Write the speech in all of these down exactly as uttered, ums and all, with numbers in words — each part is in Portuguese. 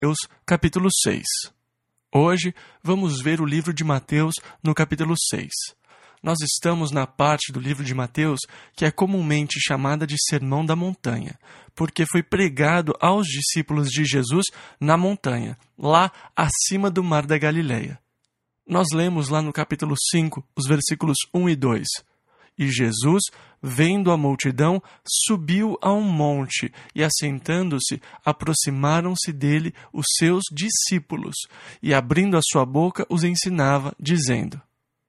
Mateus, capítulo seis. Hoje vamos ver o livro de Mateus no capítulo seis. Nós estamos na parte do livro de Mateus que é comumente chamada de Sermão da Montanha, porque foi pregado aos discípulos de Jesus na montanha, lá acima do mar da Galileia. Nós lemos lá no capítulo cinco, os versículos um e dois. E Jesus, vendo a multidão, subiu a um monte, e assentando-se, aproximaram-se dele os seus discípulos, e abrindo a sua boca os ensinava, dizendo...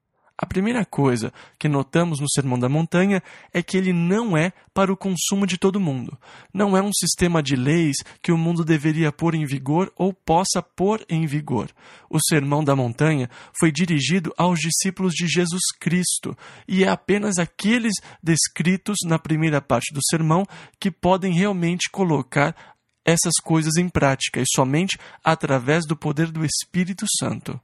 A primeira coisa que notamos no Sermão da Montanha é que ele não é para o consumo de todo mundo. Não é um sistema de leis que o mundo deveria pôr em vigor ou possa pôr em vigor. O Sermão da Montanha foi dirigido aos discípulos de Jesus Cristo e é apenas aqueles descritos na primeira parte do sermão que podem realmente colocar essas coisas em prática e somente através do poder do Espírito Santo.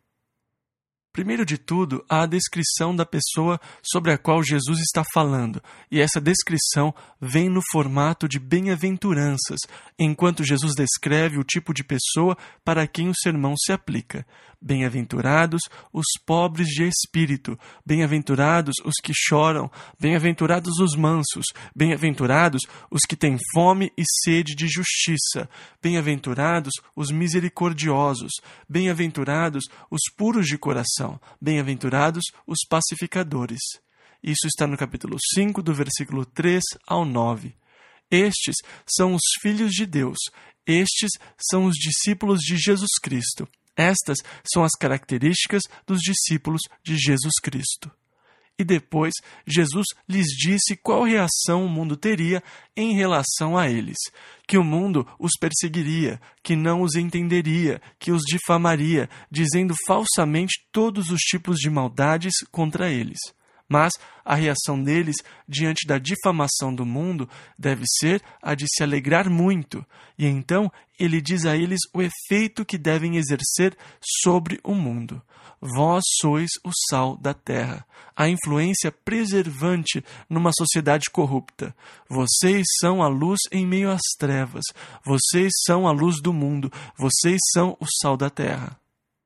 Primeiro de tudo, há a descrição da pessoa sobre a qual Jesus está falando, e essa descrição vem no formato de bem-aventuranças, enquanto Jesus descreve o tipo de pessoa para quem o sermão se aplica. Bem-aventurados os pobres de espírito, bem-aventurados os que choram, bem-aventurados os mansos, bem-aventurados os que têm fome e sede de justiça, bem-aventurados os misericordiosos, bem-aventurados os puros de coração, bem-aventurados os pacificadores. Isso está no capítulo cinco, do versículo três ao nove. Estes são os filhos de Deus, estes são os discípulos de Jesus Cristo. Estas são as características dos discípulos de Jesus Cristo. E depois, Jesus lhes disse qual reação o mundo teria em relação a eles. Que o mundo os perseguiria, que não os entenderia, que os difamaria, dizendo falsamente todos os tipos de maldades contra eles. Mas a reação deles diante da difamação do mundo deve ser a de se alegrar muito. E então ele diz a eles o efeito que devem exercer sobre o mundo. Vós sois o sal da terra, a influência preservante numa sociedade corrupta. Vocês são a luz em meio às trevas. Vocês são a luz do mundo. Vocês são o sal da terra.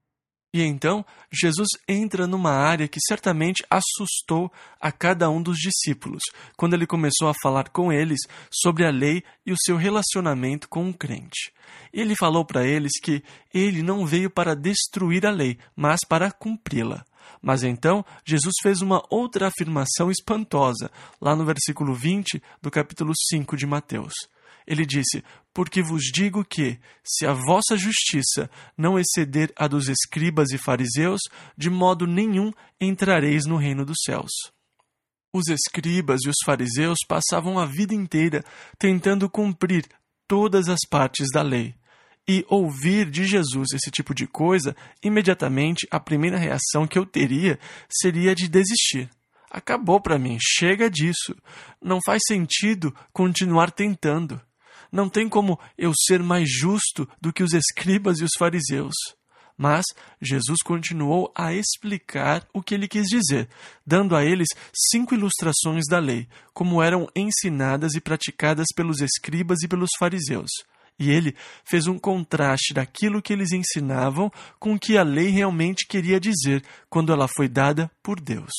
E então, Jesus entra numa área que certamente assustou a cada um dos discípulos, quando ele começou a falar com eles sobre a lei e o seu relacionamento com o crente. Ele falou para eles que ele não veio para destruir a lei, mas para cumpri-la. Mas então, Jesus fez uma outra afirmação espantosa, lá no versículo vinte do capítulo cinco de Mateus. Ele disse, porque vos digo que, se a vossa justiça não exceder a dos escribas e fariseus, de modo nenhum entrareis no reino dos céus. Os escribas e os fariseus passavam a vida inteira tentando cumprir todas as partes da lei. E ouvir de Jesus esse tipo de coisa, imediatamente a primeira reação que eu teria seria de desistir. Acabou para mim, chega disso. Não faz sentido continuar tentando. Não tem como eu ser mais justo do que os escribas e os fariseus. Mas Jesus continuou a explicar o que ele quis dizer, dando a eles cinco ilustrações da lei, como eram ensinadas e praticadas pelos escribas e pelos fariseus. E ele fez um contraste daquilo que eles ensinavam com o que a lei realmente queria dizer quando ela foi dada por Deus.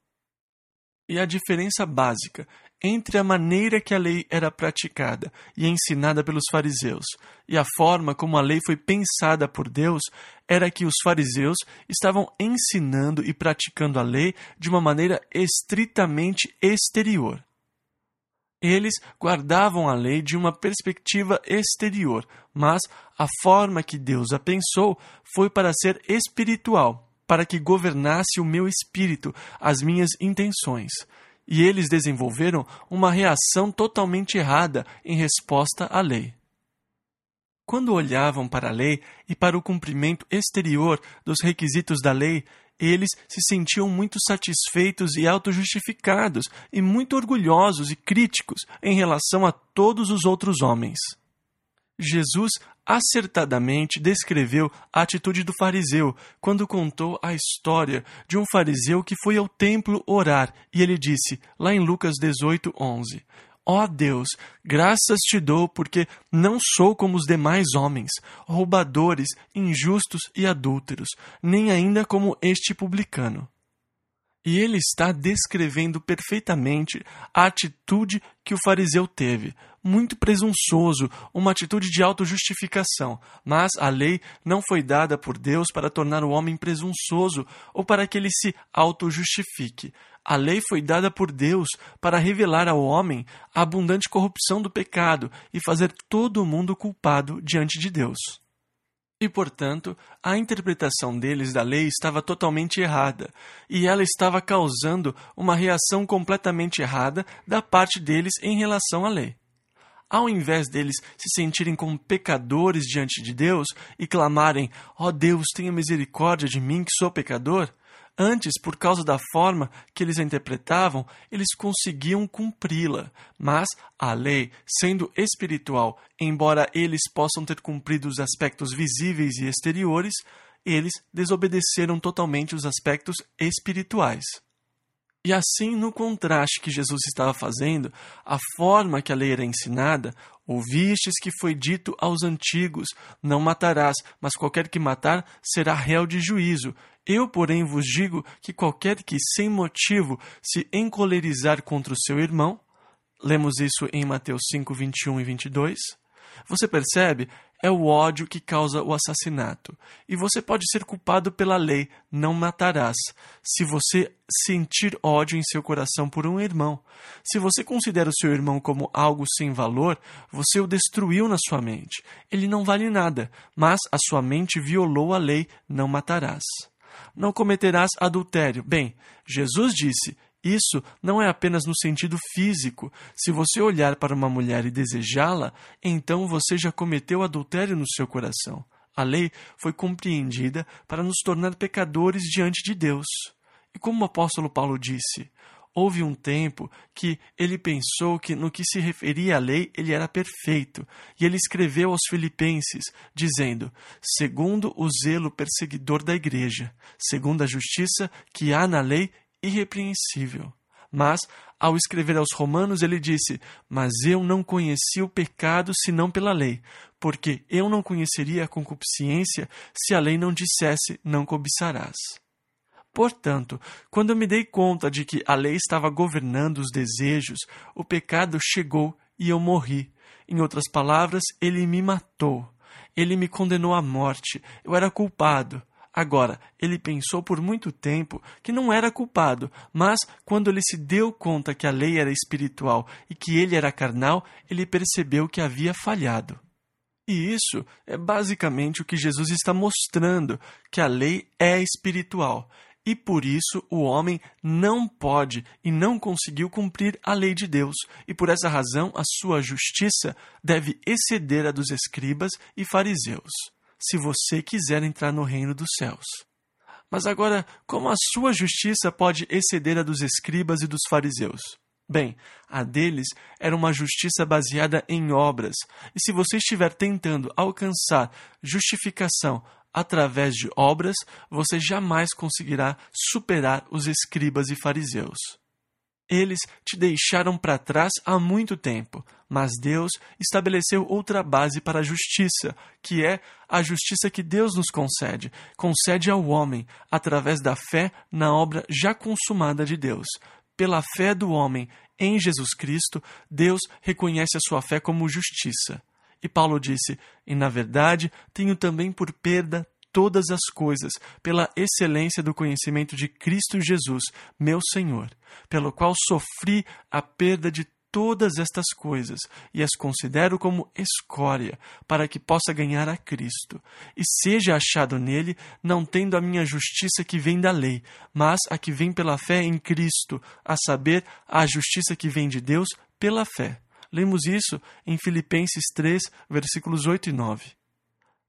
E a diferença básica entre a maneira que a lei era praticada e ensinada pelos fariseus e a forma como a lei foi pensada por Deus era que os fariseus estavam ensinando e praticando a lei de uma maneira estritamente exterior. Eles guardavam a lei de uma perspectiva exterior, mas a forma que Deus a pensou foi para ser espiritual, para que governasse o meu espírito, as minhas intenções. E eles desenvolveram uma reação totalmente errada em resposta à lei. Quando olhavam para a lei e para o cumprimento exterior dos requisitos da lei, eles se sentiam muito satisfeitos e autojustificados e muito orgulhosos e críticos em relação a todos os outros homens. Jesus acertadamente descreveu a atitude do fariseu quando contou a história de um fariseu que foi ao templo orar, e ele disse, lá em Lucas dezoito, onze, Ó Deus, graças te dou, porque não sou como os demais homens, roubadores, injustos e adúlteros, nem ainda como este publicano. E ele está descrevendo perfeitamente a atitude que o fariseu teve, muito presunçoso, uma atitude de autojustificação. Mas a lei não foi dada por Deus para tornar o homem presunçoso ou para que ele se autojustifique. A lei foi dada por Deus para revelar ao homem a abundante corrupção do pecado e fazer todo mundo culpado diante de Deus. E, portanto, a interpretação deles da lei estava totalmente errada, e ela estava causando uma reação completamente errada da parte deles em relação à lei. Ao invés deles se sentirem como pecadores diante de Deus e clamarem, ó oh Deus, tenha misericórdia de mim que sou pecador, antes, por causa da forma que eles a interpretavam, eles conseguiam cumpri-la. Mas a lei, sendo espiritual, embora eles possam ter cumprido os aspectos visíveis e exteriores, eles desobedeceram totalmente os aspectos espirituais. E assim, no contraste que Jesus estava fazendo, a forma que a lei era ensinada, ouvistes que foi dito aos antigos, não matarás, mas qualquer que matar será réu de juízo. Eu, porém, vos digo que qualquer que, sem motivo, se encolerizar contra o seu irmão, lemos isso em Mateus cinco, vinte e um e vinte e dois, você percebe? É o ódio que causa o assassinato. E você pode ser culpado pela lei, não matarás, se você sentir ódio em seu coração por um irmão. Se você considera o seu irmão como algo sem valor, você o destruiu na sua mente. Ele não vale nada, mas a sua mente violou a lei, não matarás. Não cometerás adultério. Bem, Jesus disse, isso não é apenas no sentido físico. Se você olhar para uma mulher e desejá-la, então você já cometeu adultério no seu coração. A lei foi compreendida para nos tornar pecadores diante de Deus. E como o apóstolo Paulo disse, houve um tempo que ele pensou que no que se referia à lei ele era perfeito, e ele escreveu aos Filipenses, dizendo, segundo o zelo perseguidor da igreja, segundo a justiça que há na lei, irrepreensível. Mas, ao escrever aos Romanos, ele disse, mas eu não conheci o pecado senão pela lei, porque eu não conheceria a concupiscência se a lei não dissesse, não cobiçarás. Portanto, quando eu me dei conta de que a lei estava governando os desejos, o pecado chegou e eu morri. Em outras palavras, ele me matou. Ele me condenou à morte. Eu era culpado. Agora, ele pensou por muito tempo que não era culpado, mas quando ele se deu conta que a lei era espiritual e que ele era carnal, ele percebeu que havia falhado. E isso é basicamente o que Jesus está mostrando, que a lei é espiritual. E por isso o homem não pode e não conseguiu cumprir a lei de Deus. E por essa razão a sua justiça deve exceder a dos escribas e fariseus, se você quiser entrar no reino dos céus. Mas agora, como a sua justiça pode exceder a dos escribas e dos fariseus? Bem, a deles era uma justiça baseada em obras, e se você estiver tentando alcançar justificação através de obras, você jamais conseguirá superar os escribas e fariseus. Eles te deixaram para trás há muito tempo, mas Deus estabeleceu outra base para a justiça, que é a justiça que Deus nos concede, concede ao homem, através da fé na obra já consumada de Deus. Pela fé do homem em Jesus Cristo, Deus reconhece a sua fé como justiça. E Paulo disse, e na verdade, tenho também por perda todas as coisas, pela excelência do conhecimento de Cristo Jesus, meu Senhor, pelo qual sofri a perda de todas estas coisas, e as considero como escória, para que possa ganhar a Cristo, e seja achado nele, não tendo a minha justiça que vem da lei, mas a que vem pela fé em Cristo, a saber, a justiça que vem de Deus pela fé. Lemos isso em Filipenses três, versículos oito e nove.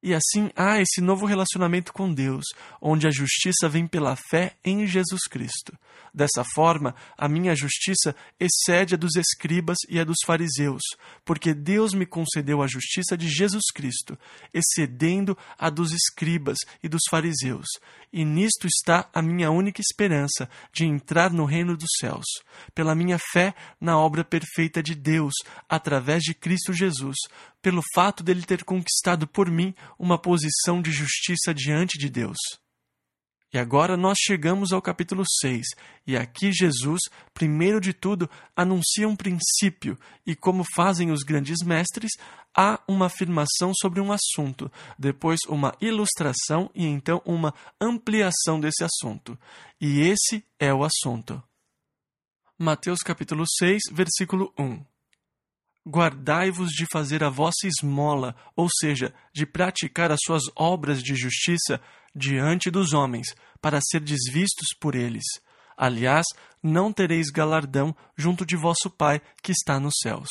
E assim há esse novo relacionamento com Deus, onde a justiça vem pela fé em Jesus Cristo. Dessa forma, a minha justiça excede a dos escribas e a dos fariseus, porque Deus me concedeu a justiça de Jesus Cristo, excedendo a dos escribas e dos fariseus. E nisto está a minha única esperança de entrar no reino dos céus, pela minha fé na obra perfeita de Deus, através de Cristo Jesus, pelo fato dele ter conquistado por mim uma posição de justiça diante de Deus. E agora nós chegamos ao capítulo seis, e aqui Jesus, primeiro de tudo, anuncia um princípio, e como fazem os grandes mestres, há uma afirmação sobre um assunto, depois uma ilustração e então uma ampliação desse assunto. E esse é o assunto. Mateus capítulo seis, versículo um. Guardai-vos de fazer a vossa esmola, ou seja, de praticar as suas obras de justiça diante dos homens, para serdes vistos por eles. Aliás, não tereis galardão junto de vosso Pai que está nos céus.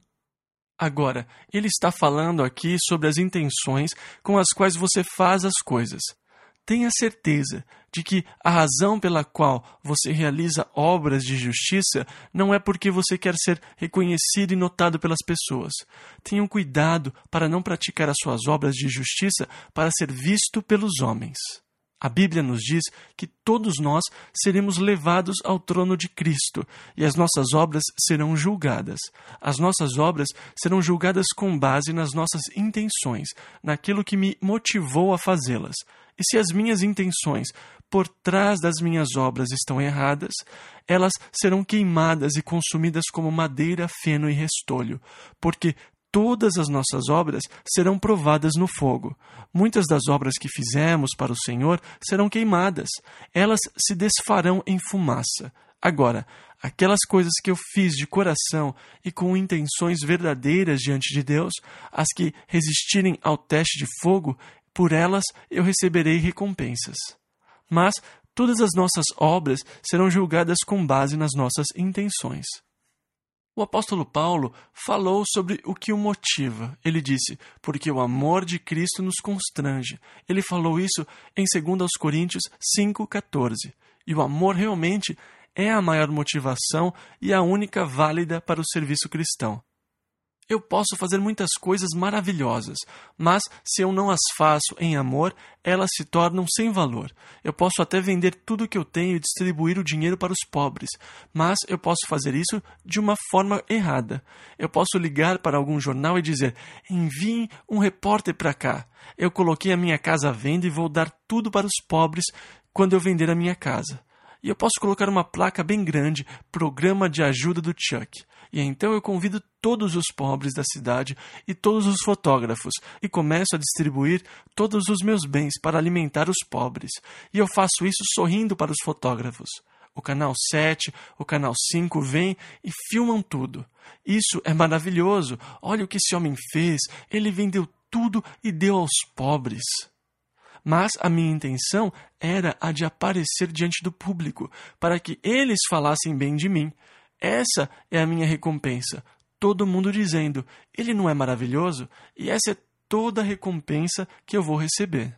Agora, ele está falando aqui sobre as intenções com as quais você faz as coisas. Tenha certeza de que a razão pela qual você realiza obras de justiça não é porque você quer ser reconhecido e notado pelas pessoas. Tenham cuidado para não praticar as suas obras de justiça para ser visto pelos homens. A Bíblia nos diz que todos nós seremos levados ao trono de Cristo e as nossas obras serão julgadas. As nossas obras serão julgadas com base nas nossas intenções, naquilo que me motivou a fazê-las. E se as minhas intenções por trás das minhas obras estão erradas, elas serão queimadas e consumidas como madeira, feno e restolho, porque todas as nossas obras serão provadas no fogo. Muitas das obras que fizemos para o Senhor serão queimadas. Elas se desfarão em fumaça. Agora, aquelas coisas que eu fiz de coração e com intenções verdadeiras diante de Deus, as que resistirem ao teste de fogo, por elas eu receberei recompensas. Mas todas as nossas obras serão julgadas com base nas nossas intenções. O apóstolo Paulo falou sobre o que o motiva. Ele disse, porque o amor de Cristo nos constrange. Ele falou isso em dois Coríntios cinco, quatorze. E o amor realmente é a maior motivação e a única válida para o serviço cristão. Eu posso fazer muitas coisas maravilhosas, mas se eu não as faço em amor, elas se tornam sem valor. Eu posso até vender tudo o que eu tenho e distribuir o dinheiro para os pobres, mas eu posso fazer isso de uma forma errada. Eu posso ligar para algum jornal e dizer, enviem um repórter para cá. Eu coloquei a minha casa à venda e vou dar tudo para os pobres quando eu vender a minha casa. E eu posso colocar uma placa bem grande, Programa de Ajuda do Chuck. E então eu convido todos os pobres da cidade e todos os fotógrafos e começo a distribuir todos os meus bens para alimentar os pobres. E eu faço isso sorrindo para os fotógrafos. O canal sete, o canal cinco vêm e filmam tudo. Isso é maravilhoso. Olha o que esse homem fez. Ele vendeu tudo e deu aos pobres. Mas a minha intenção era a de aparecer diante do público, para que eles falassem bem de mim. Essa é a minha recompensa. Todo mundo dizendo, ele não é maravilhoso? E essa é toda a recompensa que eu vou receber.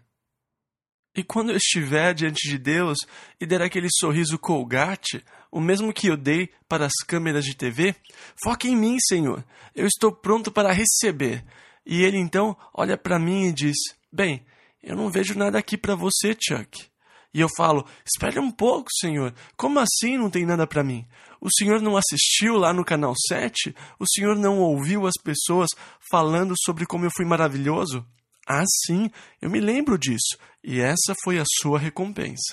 E quando eu estiver diante de Deus e der aquele sorriso Colgate, o mesmo que eu dei para as câmeras de T V, foque em mim, Senhor. Eu estou pronto para receber. E ele então olha para mim e diz, bem, eu não vejo nada aqui para você, Chuck. E eu falo, espere um pouco, Senhor. Como assim não tem nada para mim? O Senhor não assistiu lá no canal sete? O Senhor não ouviu as pessoas falando sobre como eu fui maravilhoso? Ah, sim, eu me lembro disso. E essa foi a sua recompensa.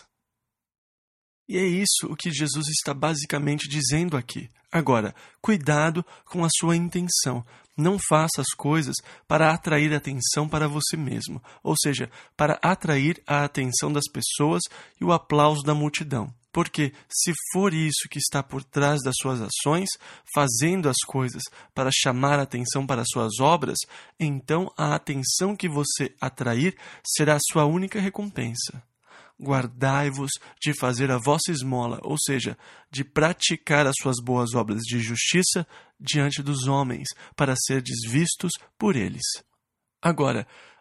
E é isso o que Jesus está basicamente dizendo aqui. Agora, cuidado com a sua intenção. Não faça as coisas para atrair atenção para você mesmo, ou seja, para atrair a atenção das pessoas e o aplauso da multidão. Porque, se for isso que está por trás das suas ações, fazendo as coisas para chamar a atenção para as suas obras, então a atenção que você atrair será a sua única recompensa. Guardai-vos de fazer a vossa esmola, ou seja, de praticar as suas boas obras de justiça diante dos homens, para serdes vistos por eles. Agora,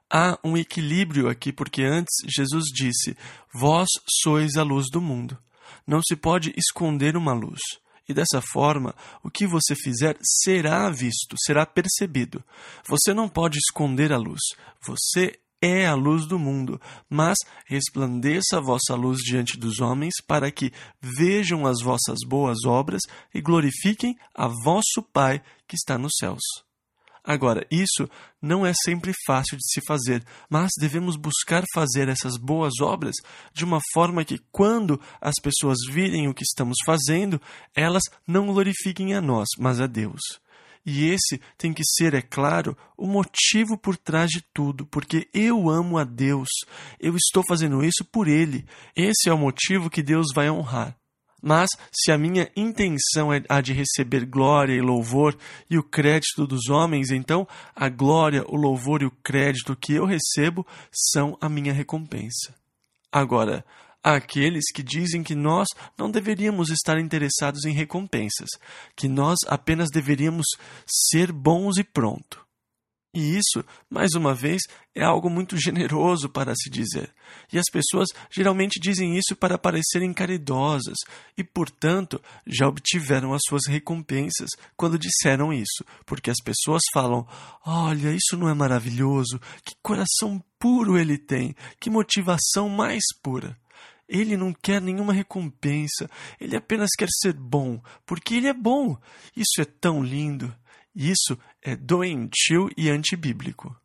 há um equilíbrio aqui, porque antes Jesus disse: vós sois a luz do mundo. Não se pode esconder uma luz. E dessa forma, o que você fizer será visto, será percebido. Você não pode esconder a luz. Você é a luz do mundo, mas resplandeça a vossa luz diante dos homens, para que vejam as vossas boas obras e glorifiquem a vosso Pai que está nos céus. Agora, isso não é sempre fácil de se fazer, mas devemos buscar fazer essas boas obras de uma forma que, quando as pessoas virem o que estamos fazendo, elas não glorifiquem a nós, mas a Deus. E esse tem que ser, é claro, o motivo por trás de tudo, porque eu amo a Deus, eu estou fazendo isso por Ele. Esse é o motivo que Deus vai honrar. Mas, se a minha intenção é a de receber glória e louvor e o crédito dos homens, então a glória, o louvor e o crédito que eu recebo são a minha recompensa. Agora, há aqueles que dizem que nós não deveríamos estar interessados em recompensas, que nós apenas deveríamos ser bons e pronto. E isso, mais uma vez, é algo muito generoso para se dizer. E as pessoas geralmente dizem isso para parecerem caridosas e, portanto, já obtiveram as suas recompensas quando disseram isso. Porque as pessoas falam: olha, isso não é maravilhoso? Que coração puro ele tem! Que motivação mais pura! Ele não quer nenhuma recompensa, ele apenas quer ser bom, porque ele é bom. Isso é tão lindo. Isso é doentio e antibíblico.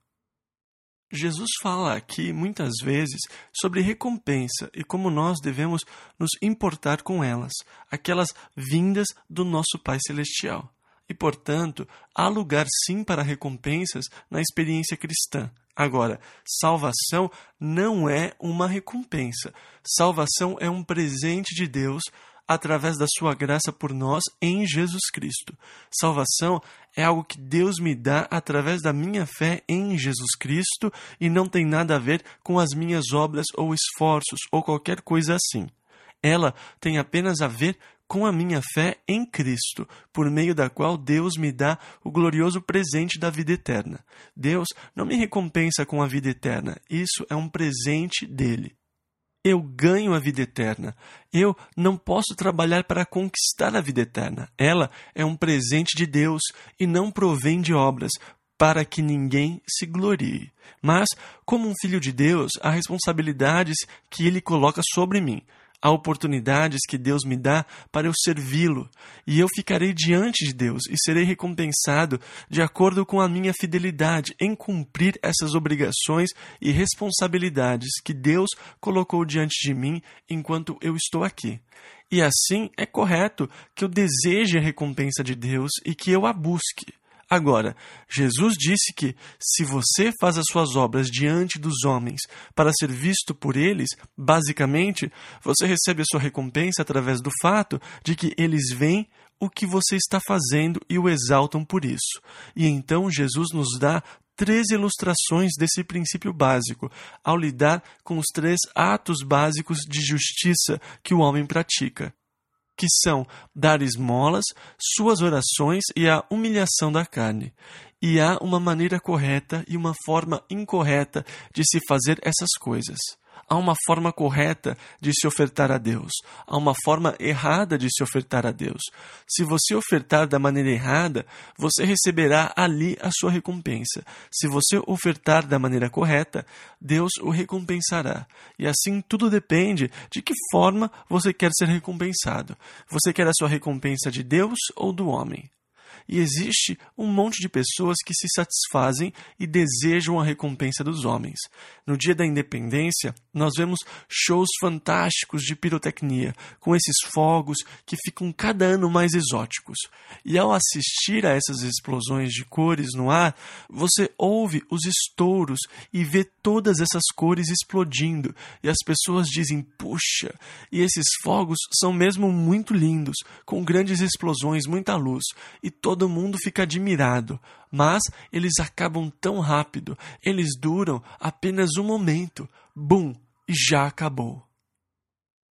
Jesus fala aqui, muitas vezes, sobre recompensa e como nós devemos nos importar com elas, aquelas vindas do nosso Pai Celestial. E, portanto, há lugar sim para recompensas na experiência cristã. Agora, salvação não é uma recompensa. Salvação é um presente de Deus através da sua graça por nós em Jesus Cristo. Salvação é algo que Deus me dá através da minha fé em Jesus Cristo e não tem nada a ver com as minhas obras ou esforços ou qualquer coisa assim. Ela tem apenas a ver com a minha fé em Cristo, por meio da qual Deus me dá o glorioso presente da vida eterna. Deus não me recompensa com a vida eterna, isso é um presente dele. Eu ganho a vida eterna. Eu não posso trabalhar para conquistar a vida eterna. Ela é um presente de Deus e não provém de obras, para que ninguém se glorie. Mas, como um filho de Deus, há responsabilidades que Ele coloca sobre mim. Há oportunidades que Deus me dá para eu servi-lo, e eu ficarei diante de Deus e serei recompensado de acordo com a minha fidelidade em cumprir essas obrigações e responsabilidades que Deus colocou diante de mim enquanto eu estou aqui. E assim é correto que eu deseje a recompensa de Deus e que eu a busque. Agora, Jesus disse que, se você faz as suas obras diante dos homens para ser visto por eles, basicamente, você recebe a sua recompensa através do fato de que eles veem o que você está fazendo e o exaltam por isso. E então Jesus nos dá três ilustrações desse princípio básico, ao lidar com os três atos básicos de justiça que o homem pratica, que são dar esmolas, suas orações e a humilhação da carne. E há uma maneira correta e uma forma incorreta de se fazer essas coisas. Há uma forma correta de se ofertar a Deus. Há uma forma errada de se ofertar a Deus. Se você ofertar da maneira errada, você receberá ali a sua recompensa. Se você ofertar da maneira correta, Deus o recompensará. E assim tudo depende de que forma você quer ser recompensado. Você quer a sua recompensa de Deus ou do homem? E existe um monte de pessoas que se satisfazem e desejam a recompensa dos homens. No dia da independência, nós vemos shows fantásticos de pirotecnia, com esses fogos que ficam cada ano mais exóticos. E ao assistir a essas explosões de cores no ar, você ouve os estouros e vê todas essas cores explodindo. E as pessoas dizem, puxa, e esses fogos são mesmo muito lindos, com grandes explosões, muita luz, e todo mundo fica admirado, mas eles acabam tão rápido, eles duram apenas um momento, bum, e já acabou.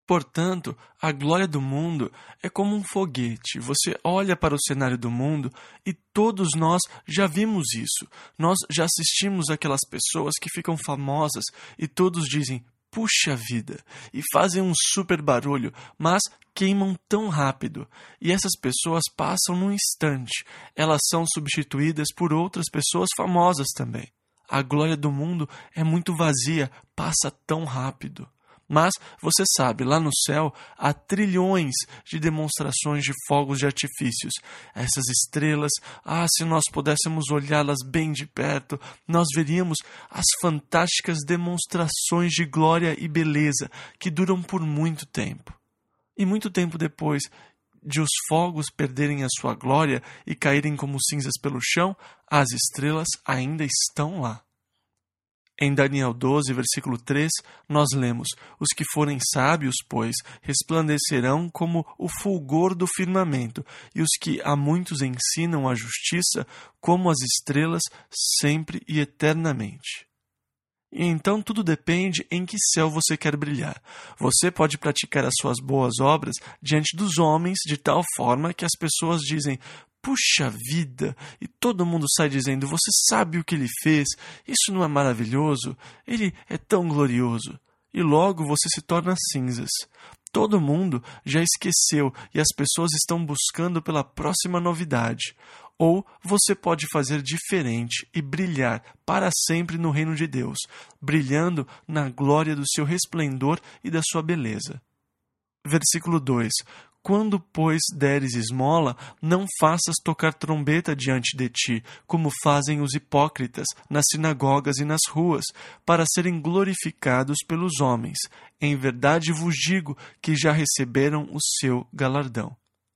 Portanto, a glória do mundo é como um foguete. Você olha para o cenário do mundo e todos nós já vimos isso. Nós já assistimos aquelas pessoas que ficam famosas e todos dizem, puxa vida, e fazem um super barulho, mas queimam tão rápido. E essas pessoas passam num instante. Elas são substituídas por outras pessoas famosas também. A glória do mundo é muito vazia, passa tão rápido. Mas, você sabe, lá no céu há trilhões de demonstrações de fogos de artifícios. Essas estrelas, ah, se nós pudéssemos olhá-las bem de perto, nós veríamos as fantásticas demonstrações de glória e beleza que duram por muito tempo. E muito tempo depois de os fogos perderem a sua glória e caírem como cinzas pelo chão, as estrelas ainda estão lá. Em Daniel doze, versículo três, nós lemos, os que forem sábios, pois, resplandecerão como o fulgor do firmamento, e os que a muitos ensinam a justiça, como as estrelas, sempre e eternamente. E então tudo depende em que céu você quer brilhar. Você pode praticar as suas boas obras diante dos homens de tal forma que as pessoas dizem, puxa vida, e todo mundo sai dizendo, você sabe o que ele fez? Isso não é maravilhoso? Ele é tão glorioso. E logo você se torna cinzas. Todo mundo já esqueceu e as pessoas estão buscando pela próxima novidade. Ou você pode fazer diferente e brilhar para sempre no reino de Deus, brilhando na glória do seu resplendor e da sua beleza. Versículo dois. Quando, pois, deres esmola, não faças tocar trombeta diante de ti, como fazem os hipócritas nas sinagogas e nas ruas, para serem glorificados pelos homens. Em verdade vos digo que já receberam o seu galardão.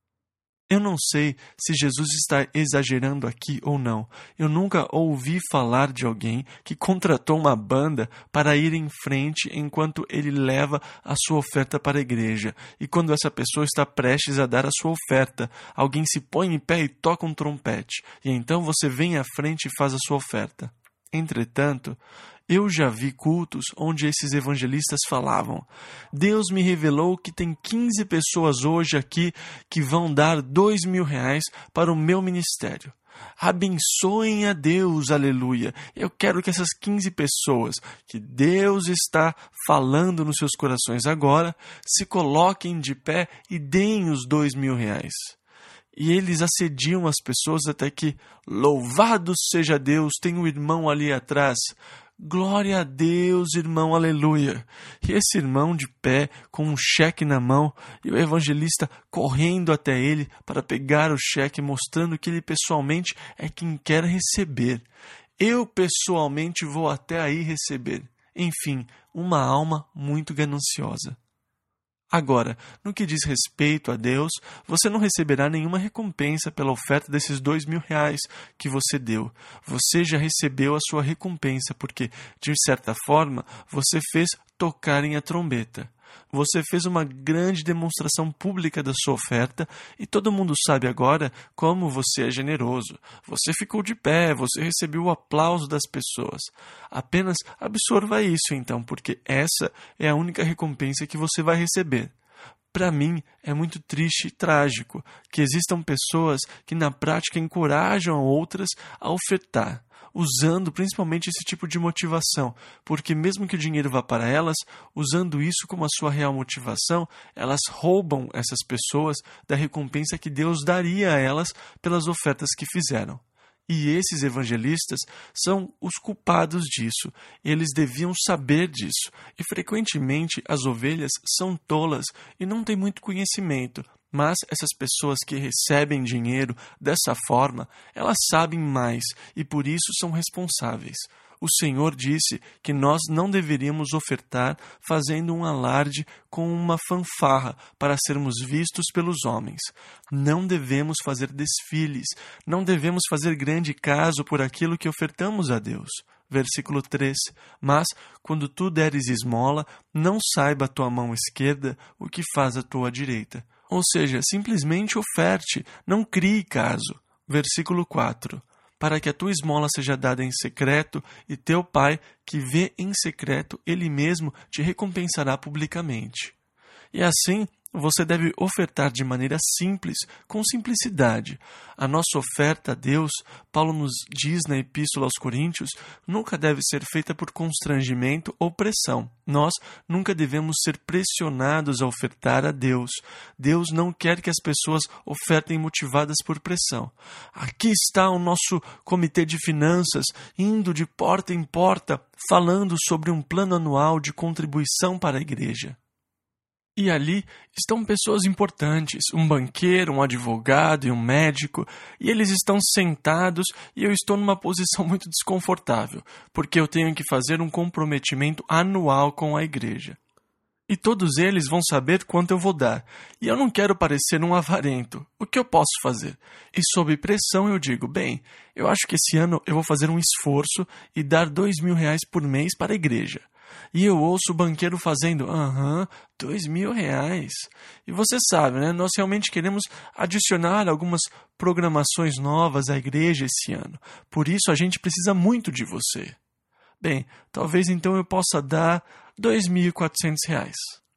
Eu não sei se Jesus está exagerando aqui ou não. Eu nunca ouvi falar de alguém que contratou uma banda para ir em frente enquanto ele leva a sua oferta para a igreja. E quando essa pessoa está prestes a dar a sua oferta, alguém se põe em pé e toca um trompete. E então você vem à frente e faz a sua oferta. Entretanto, eu já vi cultos onde esses evangelistas falavam, Deus me revelou que tem quinze pessoas hoje aqui que vão dar dois mil reais para o meu ministério. Abençoem a Deus, aleluia. Eu quero que essas quinze pessoas que Deus está falando nos seus corações agora, se coloquem de pé e deem os dois mil reais. E eles assediam as pessoas até que, louvado seja Deus, tem um irmão ali atrás. Glória a Deus, irmão, aleluia. E esse irmão de pé, com um cheque na mão, e o evangelista correndo até ele para pegar o cheque, mostrando que ele pessoalmente é quem quer receber. Eu pessoalmente vou até aí receber. Enfim, uma alma muito gananciosa. Agora, no que diz respeito a Deus, você não receberá nenhuma recompensa pela oferta desses dois mil reais que você deu. Você já recebeu a sua recompensa, porque, de certa forma, você fez tocarem a trombeta. Você fez uma grande demonstração pública da sua oferta e todo mundo sabe agora como você é generoso. Você ficou de pé, você recebeu o aplauso das pessoas. Apenas absorva isso então, porque essa é a única recompensa que você vai receber. Para mim, é muito triste e trágico que existam pessoas que na prática encorajam outras a ofertar, usando principalmente esse tipo de motivação, porque mesmo que o dinheiro vá para elas, usando isso como a sua real motivação, elas roubam essas pessoas da recompensa que Deus daria a elas pelas ofertas que fizeram. E esses evangelistas são os culpados disso. Eles deviam saber disso. E frequentemente as ovelhas são tolas e não têm muito conhecimento. Mas essas pessoas que recebem dinheiro dessa forma, elas sabem mais e por isso são responsáveis. O Senhor disse que nós não deveríamos ofertar fazendo um alarde com uma fanfarra para sermos vistos pelos homens. Não devemos fazer desfiles, não devemos fazer grande caso por aquilo que ofertamos a Deus. Versículo três. Mas, quando tu deres esmola, não saiba a tua mão esquerda o que faz a tua direita. Ou seja, simplesmente oferte, não crie caso. Versículo quatro. Para que a tua esmola seja dada em secreto, e teu Pai, que vê em secreto, Ele mesmo te recompensará publicamente. E assim, você deve ofertar de maneira simples, com simplicidade. A nossa oferta a Deus, Paulo nos diz na Epístola aos Coríntios, nunca deve ser feita por constrangimento ou pressão. Nós nunca devemos ser pressionados a ofertar a Deus. Deus não quer que as pessoas ofertem motivadas por pressão. Aqui está o nosso comitê de finanças, indo de porta em porta, falando sobre um plano anual de contribuição para a igreja. E ali estão pessoas importantes, um banqueiro, um advogado e um médico, e eles estão sentados e eu estou numa posição muito desconfortável, porque eu tenho que fazer um comprometimento anual com a igreja. E todos eles vão saber quanto eu vou dar, e eu não quero parecer um avarento. O que eu posso fazer? E sob pressão eu digo, bem, eu acho que esse ano eu vou fazer um esforço e dar dois mil reais por mês para a igreja. E eu ouço o banqueiro fazendo, aham, dois mil reais. E você sabe, né? Nós realmente queremos adicionar algumas programações novas à igreja esse ano. Por isso a gente precisa muito de você. Bem, talvez então eu possa dar dois mil e quatrocentos reais.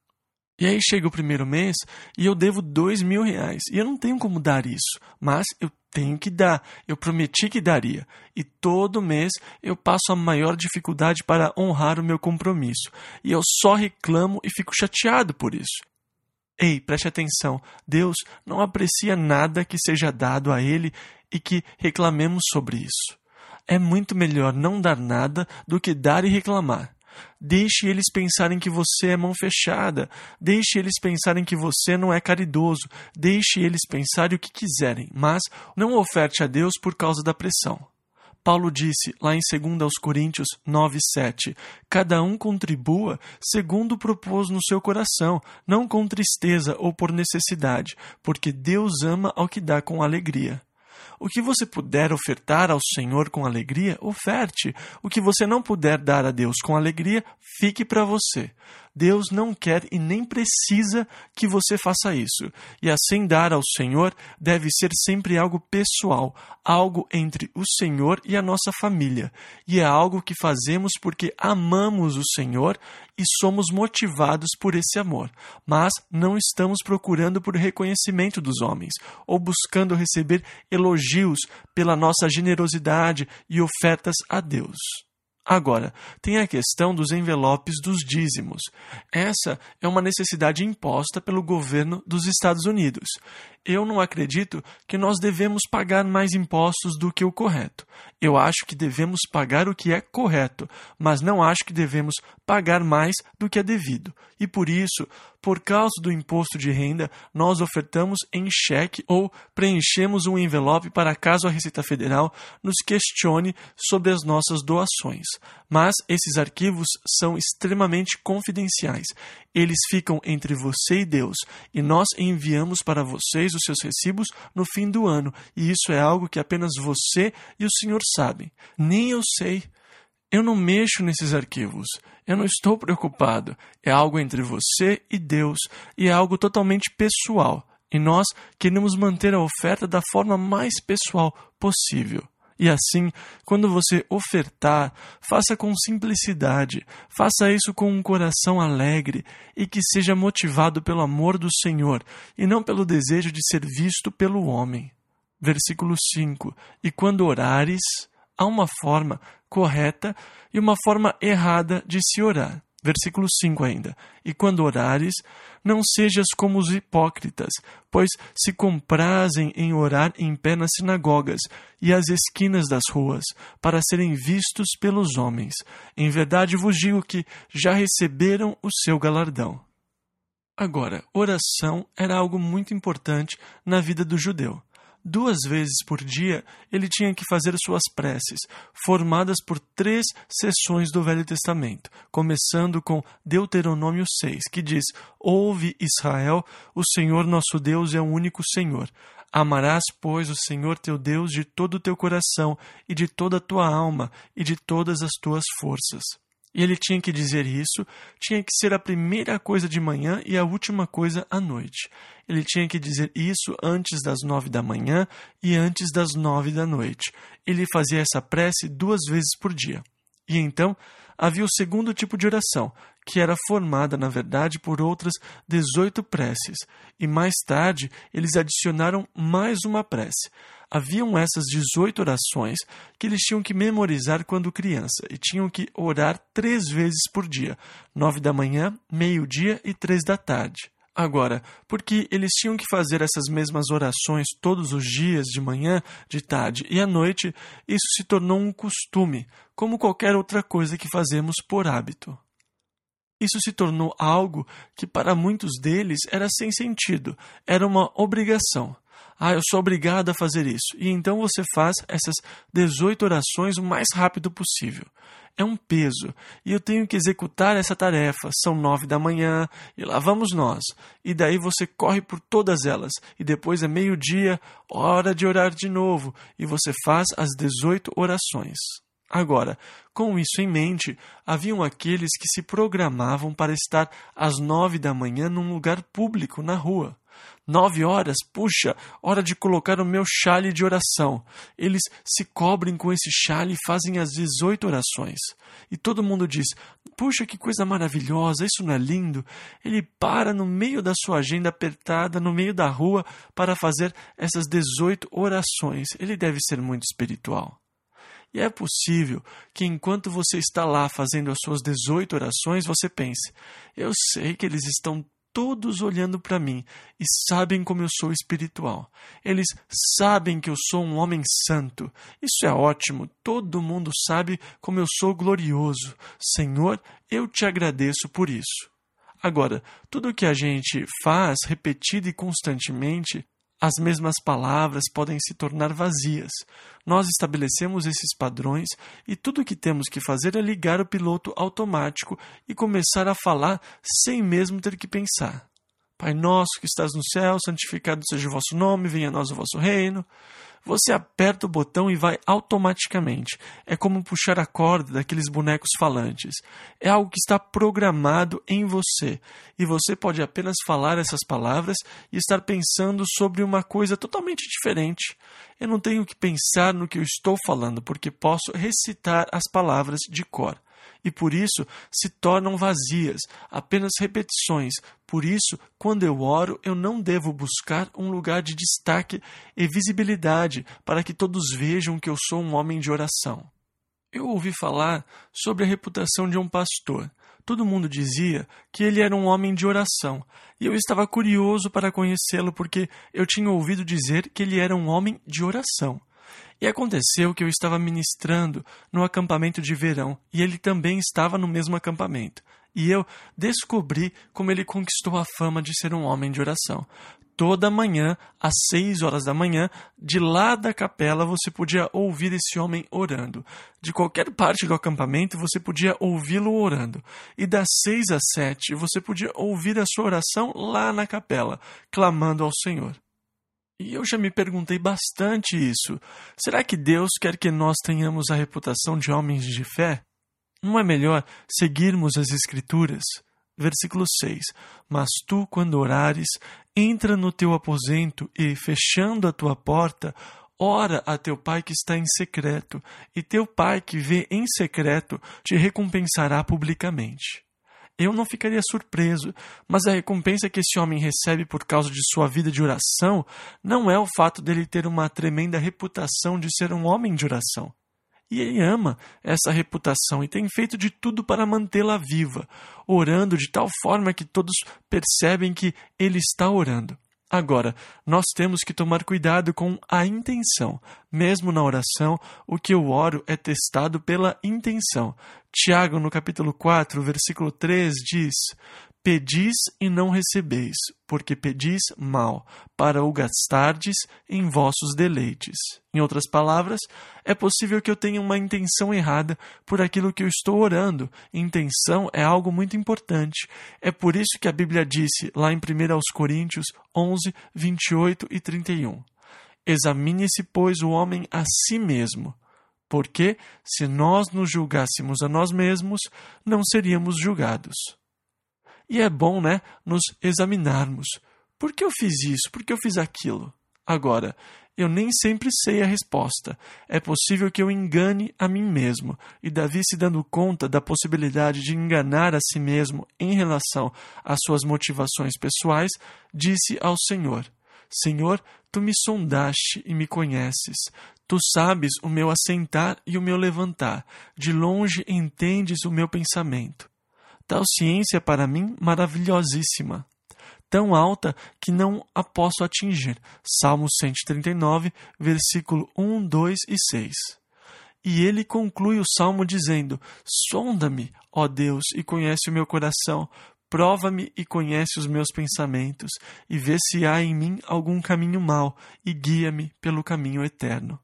E aí chega o primeiro mês e eu devo dois mil reais. E eu não tenho como dar isso, mas eu tenho que dar. Eu prometi que daria. E todo mês eu passo a maior dificuldade para honrar o meu compromisso. E eu só reclamo e fico chateado por isso. Ei, preste atenção. Deus não aprecia nada que seja dado a Ele e que reclamemos sobre isso. É muito melhor não dar nada do que dar e reclamar. Deixe eles pensarem que você é mão fechada. Deixe eles pensarem que você não é caridoso. Deixe eles pensarem o que quiserem, mas não oferte a Deus por causa da pressão. Paulo disse, lá em dois aos Coríntios nove, sete, cada um contribua segundo propôs no seu coração, não com tristeza ou por necessidade, porque Deus ama ao que dá com alegria. O que você puder ofertar ao Senhor com alegria, oferte. O que você não puder dar a Deus com alegria, fique para você. Deus não quer e nem precisa que você faça isso. E assim dar ao Senhor deve ser sempre algo pessoal, algo entre o Senhor e a nossa família. E é algo que fazemos porque amamos o Senhor e somos motivados por esse amor. Mas não estamos procurando por reconhecimento dos homens, ou buscando receber elogios pela nossa generosidade e ofertas a Deus. Agora, tem a questão dos envelopes dos dízimos. Essa é uma necessidade imposta pelo governo dos Estados Unidos. Eu não acredito que nós devemos pagar mais impostos do que o correto. Eu acho que devemos pagar o que é correto, mas não acho que devemos pagar mais do que é devido. E por isso, por causa do imposto de renda, nós ofertamos em cheque ou preenchemos um envelope para caso a Receita Federal nos questione sobre as nossas doações. Mas esses arquivos são extremamente confidenciais. Eles ficam entre você e Deus, e nós enviamos para vocês os seus recibos no fim do ano, e isso é algo que apenas você e o Senhor sabem. Nem eu sei. Eu não mexo nesses arquivos. Eu não estou preocupado. É algo entre você e Deus, e é algo totalmente pessoal. E nós queremos manter a oferta da forma mais pessoal possível. E assim, quando você ofertar, faça com simplicidade, faça isso com um coração alegre e que seja motivado pelo amor do Senhor e não pelo desejo de ser visto pelo homem. Versículo cinco. E quando orares, há uma forma correta e uma forma errada de se orar. Versículo cinco ainda. E quando orares, não sejas como os hipócritas, pois se comprazem em orar em pé nas sinagogas e às esquinas das ruas, para serem vistos pelos homens. Em verdade vos digo que já receberam o seu galardão. Agora, oração era algo muito importante na vida do judeu. Duas vezes por dia, ele tinha que fazer suas preces, formadas por três seções do Velho Testamento, começando com Deuteronômio seis, que diz, Ouve, Israel, o Senhor nosso Deus é o único Senhor. Amarás, pois, o Senhor teu Deus de todo o teu coração, e de toda a tua alma, e de todas as tuas forças. E ele tinha que dizer isso, tinha que ser a primeira coisa de manhã e a última coisa à noite. Ele tinha que dizer isso antes das nove da manhã e antes das nove da noite. Ele fazia essa prece duas vezes por dia. E então, havia o segundo tipo de oração, que era formada, na verdade, por outras dezoito preces, e mais tarde eles adicionaram mais uma prece. Haviam essas dezoito orações que eles tinham que memorizar quando criança e tinham que orar três vezes por dia, nove da manhã, meio-dia e três da tarde. Agora, porque eles tinham que fazer essas mesmas orações todos os dias, de manhã, de tarde e à noite, isso se tornou um costume, como qualquer outra coisa que fazemos por hábito. Isso se tornou algo que para muitos deles era sem sentido, era uma obrigação. Ah, eu sou obrigado a fazer isso. E então você faz essas dezoito orações o mais rápido possível. É um peso. E eu tenho que executar essa tarefa. São nove da manhã e lá vamos nós. E daí você corre por todas elas. E depois é meio-dia, hora de orar de novo. E você faz as dezoito orações. Agora, com isso em mente, haviam aqueles que se programavam para estar às nove da manhã num lugar público, na rua. Nove horas, puxa, hora de colocar o meu chale de oração. Eles se cobrem com esse chale e fazem as dezoito orações. E todo mundo diz, puxa, que coisa maravilhosa, isso não é lindo? Ele para no meio da sua agenda apertada, no meio da rua, para fazer essas dezoito orações. Ele deve ser muito espiritual. E é possível que enquanto você está lá fazendo as suas dezoito orações, você pense, eu sei que eles estão todos olhando para mim e sabem como eu sou espiritual. Eles sabem que eu sou um homem santo. Isso é ótimo. Todo mundo sabe como eu sou glorioso. Senhor, eu te agradeço por isso. Agora, tudo que a gente faz repetido e constantemente, as mesmas palavras podem se tornar vazias. Nós estabelecemos esses padrões e tudo o que temos que fazer é ligar o piloto automático e começar a falar sem mesmo ter que pensar. Pai nosso que estás no céu, santificado seja o vosso nome, venha a nós o vosso reino. Você aperta o botão e vai automaticamente. É como puxar a corda daqueles bonecos falantes. É algo que está programado em você. E você pode apenas falar essas palavras e estar pensando sobre uma coisa totalmente diferente. Eu não tenho que pensar no que eu estou falando, porque posso recitar as palavras de cor. E por isso se tornam vazias, apenas repetições. Por isso, quando eu oro, eu não devo buscar um lugar de destaque e visibilidade para que todos vejam que eu sou um homem de oração. Eu ouvi falar sobre a reputação de um pastor. Todo mundo dizia que ele era um homem de oração, e eu estava curioso para conhecê-lo porque eu tinha ouvido dizer que ele era um homem de oração. E aconteceu que eu estava ministrando no acampamento de verão, e ele também estava no mesmo acampamento. E eu descobri como ele conquistou a fama de ser um homem de oração. Toda manhã, às seis horas da manhã, de lá da capela, você podia ouvir esse homem orando. De qualquer parte do acampamento, você podia ouvi-lo orando. E das seis às sete, você podia ouvir a sua oração lá na capela, clamando ao Senhor. E eu já me perguntei bastante isso. Será que Deus quer que nós tenhamos a reputação de homens de fé? Não é melhor seguirmos as Escrituras? Versículo seis. Mas tu, quando orares, entra no teu aposento e, fechando a tua porta, ora a teu pai que está em secreto, e teu pai que vê em secreto te recompensará publicamente. Eu não ficaria surpreso, mas a recompensa que esse homem recebe por causa de sua vida de oração não é o fato dele ter uma tremenda reputação de ser um homem de oração. E ele ama essa reputação e tem feito de tudo para mantê-la viva, orando de tal forma que todos percebem que ele está orando. Agora, nós temos que tomar cuidado com a intenção. Mesmo na oração, o que eu oro é testado pela intenção. Tiago, no capítulo quatro, versículo três, diz: Pedis e não recebeis, porque pedis mal, para o gastardes em vossos deleites. Em outras palavras, é possível que eu tenha uma intenção errada por aquilo que eu estou orando. Intenção é algo muito importante. É por isso que a Bíblia disse, lá em primeira aos Coríntios onze, vinte e oito e trinta e um, Examine-se, pois, o homem a si mesmo, porque, se nós nos julgássemos a nós mesmos, não seríamos julgados. E é bom, né, nos examinarmos. Por que eu fiz isso? Por que eu fiz aquilo? Agora, Eu nem sempre sei a resposta. É possível que eu engane a mim mesmo. E Davi, se dando conta da possibilidade de enganar a si mesmo em relação às suas motivações pessoais, disse ao Senhor: Senhor, tu me sondaste e me conheces. Tu sabes o meu assentar e o meu levantar. De longe entendes o meu pensamento. Tal ciência é para mim maravilhosíssima, tão alta que não a posso atingir. Salmo cento e trinta e nove, versículo um, dois e seis. E ele conclui o salmo dizendo: Sonda-me, ó Deus, e conhece o meu coração. Prova-me e conhece os meus pensamentos, e vê se há em mim algum caminho mau, e guia-me pelo caminho eterno.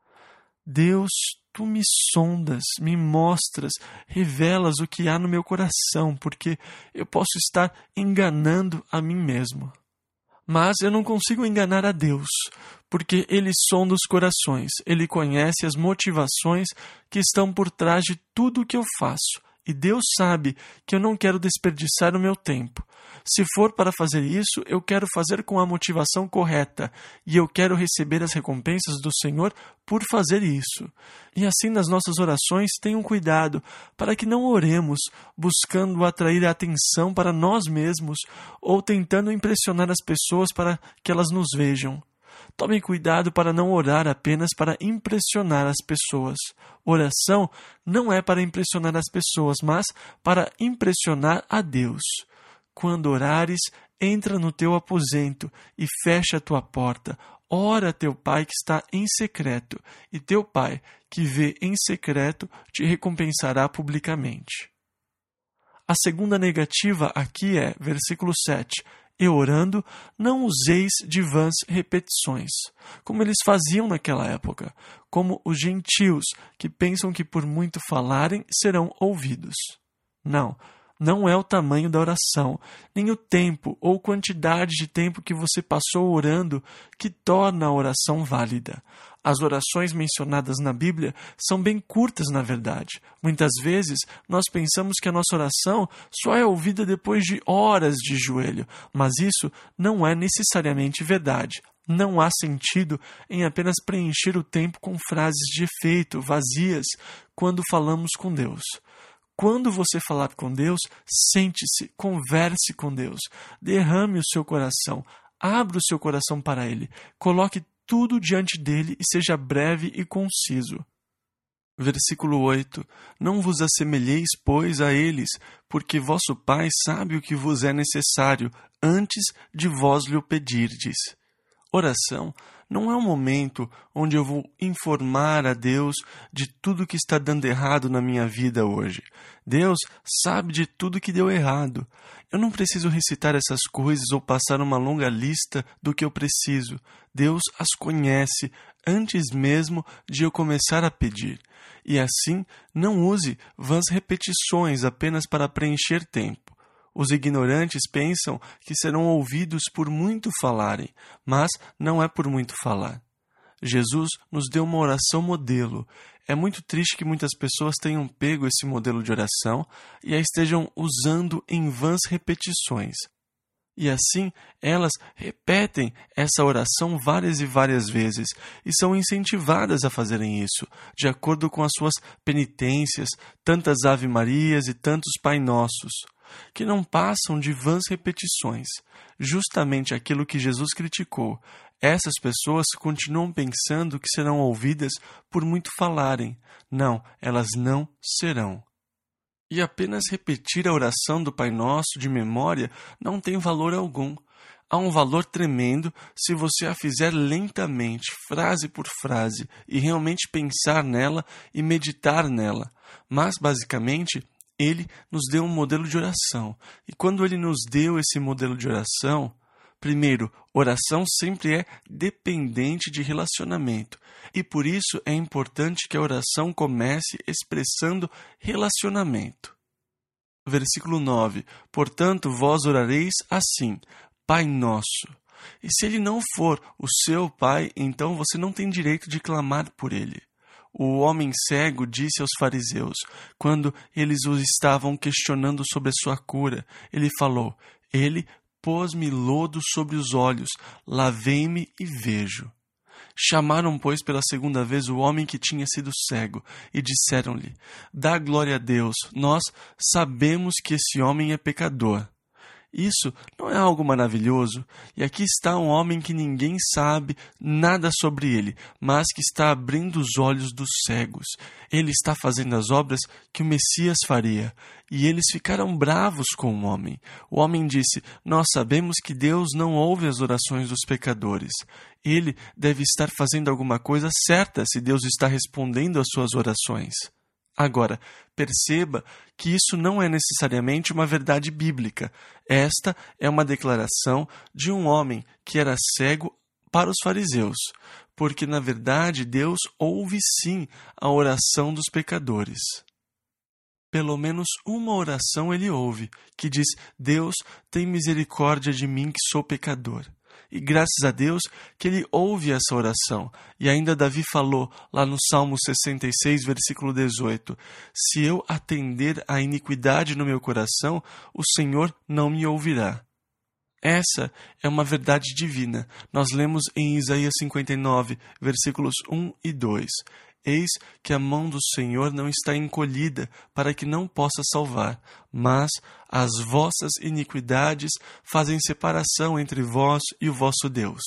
Deus, tu me sondas, me mostras, revelas o que há no meu coração, porque eu posso estar enganando a mim mesmo. Mas eu não consigo enganar a Deus, porque Ele sonda os corações, Ele conhece as motivações que estão por trás de tudo o que eu faço. E Deus sabe que eu não quero desperdiçar o meu tempo. Se for para fazer isso, eu quero fazer com a motivação correta, e eu quero receber as recompensas do Senhor por fazer isso. E assim nas nossas orações, tenham cuidado para que não oremos buscando atrair a atenção para nós mesmos ou tentando impressionar as pessoas para que elas nos vejam. Tomem cuidado para não orar apenas para impressionar as pessoas. Oração não é para impressionar as pessoas, mas para impressionar a Deus. Quando orares, entra no teu aposento e fecha a tua porta. Ora a teu Pai que está em secreto, e teu Pai, que vê em secreto, te recompensará publicamente. A segunda negativa aqui é, versículo sete, E orando, não useis de vãs repetições, como eles faziam naquela época, como os gentios, que pensam que por muito falarem serão ouvidos. Não, não é o tamanho da oração, nem o tempo ou quantidade de tempo que você passou orando que torna a oração válida. As orações mencionadas na Bíblia são bem curtas, na verdade. Muitas vezes, nós pensamos que a nossa oração só é ouvida depois de horas de joelho, mas isso não é necessariamente verdade. Não há sentido em apenas preencher o tempo com frases de efeito, vazias, quando falamos com Deus. Quando você falar com Deus, sente-se, converse com Deus, derrame o seu coração, abra o seu coração para Ele, coloque tudo diante dele e seja breve e conciso. Versículo oito. Não vos assemelheis, pois, a eles, porque vosso Pai sabe o que vos é necessário, antes de vós lhe o pedirdes. Oração não é um momento onde eu vou informar a Deus de tudo que está dando errado na minha vida hoje. Deus sabe de tudo que deu errado. Eu não preciso recitar essas coisas ou passar uma longa lista do que eu preciso. Deus as conhece antes mesmo de eu começar a pedir. E assim, não use vãs repetições apenas para preencher tempo. Os ignorantes pensam que serão ouvidos por muito falarem, mas não é por muito falar. Jesus nos deu uma oração modelo. É muito triste que muitas pessoas tenham pego esse modelo de oração e a estejam usando em vãs repetições. E assim, elas repetem essa oração várias e várias vezes e são incentivadas a fazerem isso, de acordo com as suas penitências, tantas Ave Marias e tantos Pai Nossos, que não passam de vãs repetições, justamente aquilo que Jesus criticou. Essas pessoas continuam pensando que serão ouvidas por muito falarem. Não, elas não serão. E apenas repetir a oração do Pai Nosso de memória não tem valor algum. Há um valor tremendo se você a fizer lentamente, frase por frase, e realmente pensar nela e meditar nela. Mas, basicamente, Ele nos deu um modelo de oração. E quando Ele nos deu esse modelo de oração, primeiro, oração sempre é dependente de relacionamento. E por isso é importante que a oração comece expressando relacionamento. Versículo nove. Portanto, vós orareis assim, Pai Nosso. E se Ele não for o seu Pai, então você não tem direito de clamar por Ele. O homem cego disse aos fariseus, quando eles o estavam questionando sobre a sua cura, ele falou, Ele pôs-me lodo sobre os olhos, lavei-me e vejo. Chamaram, pois, pela segunda vez o homem que tinha sido cego, e disseram-lhe: Dá glória a Deus, nós sabemos que esse homem é pecador. Isso não é algo maravilhoso? E aqui está um homem que ninguém sabe nada sobre ele, mas que está abrindo os olhos dos cegos. Ele está fazendo as obras que o Messias faria. E eles ficaram bravos com o homem. O homem disse: Nós sabemos que Deus não ouve as orações dos pecadores. Ele deve estar fazendo alguma coisa certa se Deus está respondendo às suas orações. Agora, perceba que isso não é necessariamente uma verdade bíblica. Esta é uma declaração de um homem que era cego para os fariseus, porque, na verdade, Deus ouve sim a oração dos pecadores. Pelo menos uma oração ele ouve, que diz: Deus, tem misericórdia de mim que sou pecador. E graças a Deus que ele ouve essa oração. E ainda Davi falou lá no Salmo sessenta e seis, versículo dezoito: Se eu atender à iniquidade no meu coração, o Senhor não me ouvirá. Essa é uma verdade divina. Nós lemos em Isaías cinquenta e nove, versículos um e dois. Eis que a mão do Senhor não está encolhida para que não possa salvar, mas as vossas iniquidades fazem separação entre vós e o vosso Deus.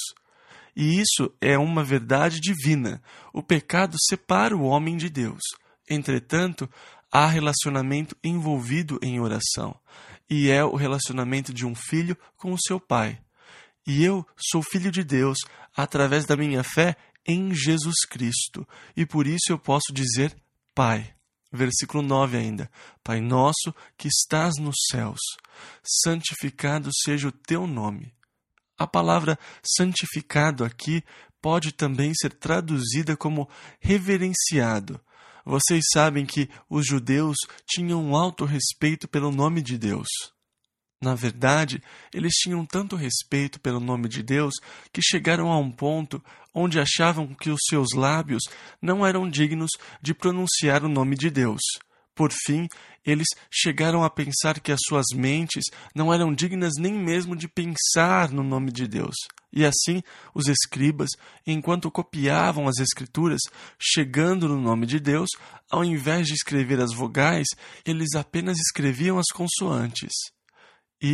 E isso é uma verdade divina. O pecado separa o homem de Deus. Entretanto, há relacionamento envolvido em oração, e é o relacionamento de um filho com o seu pai. E eu sou filho de Deus através da minha fé em Jesus Cristo, e por isso eu posso dizer Pai. Versículo nove ainda: Pai nosso que estás nos céus, santificado seja o teu nome. A palavra santificado aqui pode também ser traduzida como reverenciado. Vocês sabem que os judeus tinham um alto respeito pelo nome de Deus. Na verdade, eles tinham tanto respeito pelo nome de Deus que chegaram a um ponto onde achavam que os seus lábios não eram dignos de pronunciar o nome de Deus. Por fim, eles chegaram a pensar que as suas mentes não eram dignas nem mesmo de pensar no nome de Deus. E assim, os escribas, enquanto copiavam as Escrituras, chegando no nome de Deus, ao invés de escrever as vogais, eles apenas escreviam as consoantes. Y,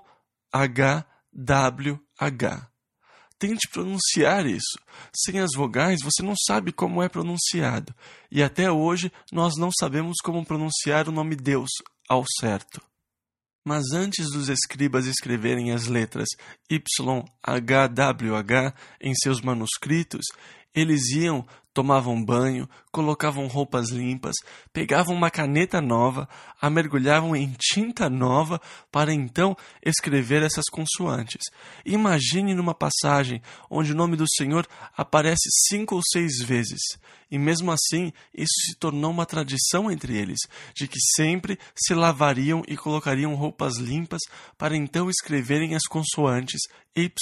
H, W, H. Tente pronunciar isso. Sem as vogais, você não sabe como é pronunciado. E até hoje, nós não sabemos como pronunciar o nome Deus ao certo. Mas antes dos escribas escreverem as letras Y, H, W, H em seus manuscritos, eles iam, tomavam banho, colocavam roupas limpas, pegavam uma caneta nova, a mergulhavam em tinta nova para então escrever essas consoantes. Imagine numa passagem onde o nome do Senhor aparece cinco ou seis vezes. E mesmo assim, isso se tornou uma tradição entre eles, de que sempre se lavariam e colocariam roupas limpas para então escreverem as consoantes Y,